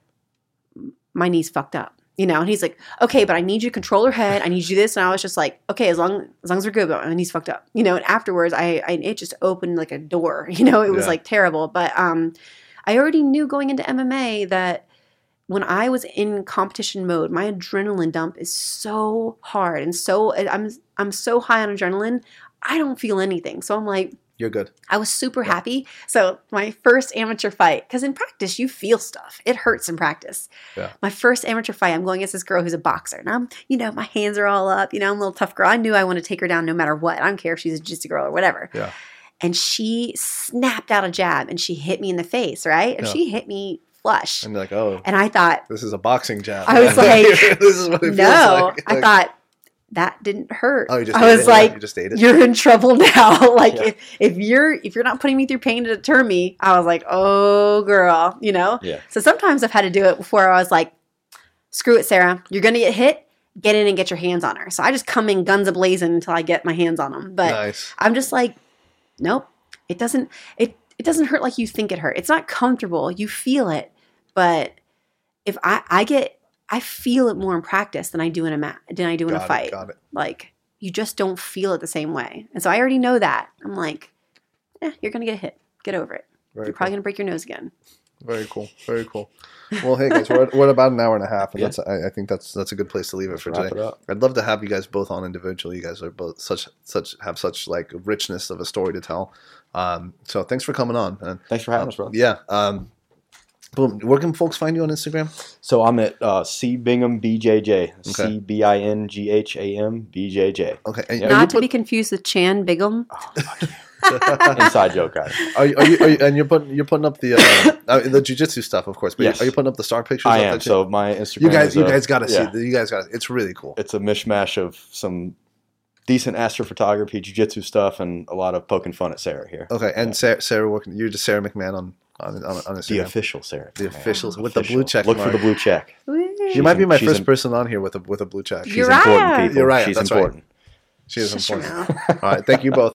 my knee's fucked up, you know? And he's like, okay, but I need you to control her head. I need you to do this. And I was just like, okay, as long as we're good, but my knee's fucked up, you know? And afterwards it just opened like a door, you know? It was like terrible. But I already knew going into MMA that when I was in competition mode, my adrenaline dump is so hard. And so I'm so high on adrenaline, I don't feel anything. So I'm like, you're good. I was super happy. So my first amateur fight, because in practice, you feel stuff. It hurts in practice. Yeah. My first amateur fight, I'm going against this girl who's a boxer. And I'm, you know, my hands are all up. You know, I'm a little tough girl. I knew I wanted to take her down no matter what. I don't care if she's a jiu-jitsu girl or whatever. Yeah. And she snapped out a jab and she hit me in the face, right? And she hit me flush. And you're like, oh. And I thought. This is a boxing jab. I was like. This is what it feels like. I thought. That didn't hurt. Oh, you just I was like, you just ate it? You're in trouble now. Like if you're not putting me through pain to deter me, I was like, oh girl, you know? Yeah. So sometimes I've had to do it before I was like, screw it, Sarah. You're gonna get hit, get in and get your hands on her. So I just come in guns a-blazing until I get my hands on them. But I'm just like, nope. It doesn't hurt like you think it hurt. It's not comfortable. You feel it. But if I feel it more in practice than I do in a fight. Got it. Like, you just don't feel it the same way. And so I already know that. I'm like, you're going to get hit. Get over it. You're probably going to break your nose again. Very cool. Very cool. Well, hey guys, we're at about an hour and a half, and I think that's a good place to leave it for today. I'd love to have you guys both on individually. You guys are both have such like richness of a story to tell. So thanks for coming on. And, thanks for having us, bro. Yeah. Boom. Where can folks find you on Instagram? So I'm at C Bingham BJJ. Okay. CBingham BJJ. Okay. And not to be confused with Chan Bingham. Oh, inside joke, guys. Are you and you're putting up the jiu-jitsu stuff, of course. But yes. Are you putting up the star pictures? I am. So my Instagram. You guys got to see. You guys got. It's really cool. It's a mishmash of some decent astrophotography, jiu-jitsu stuff, and a lot of poking fun at Sarah here. Okay. And Sarah working. You're just Sarah McMahon on Instagram. The official Sarah. The official with the blue check. Look for the blue check. You might be my first person on here with a blue check. She's important, people. You're right. She's That's important. Right. She is important. All right. Thank you both.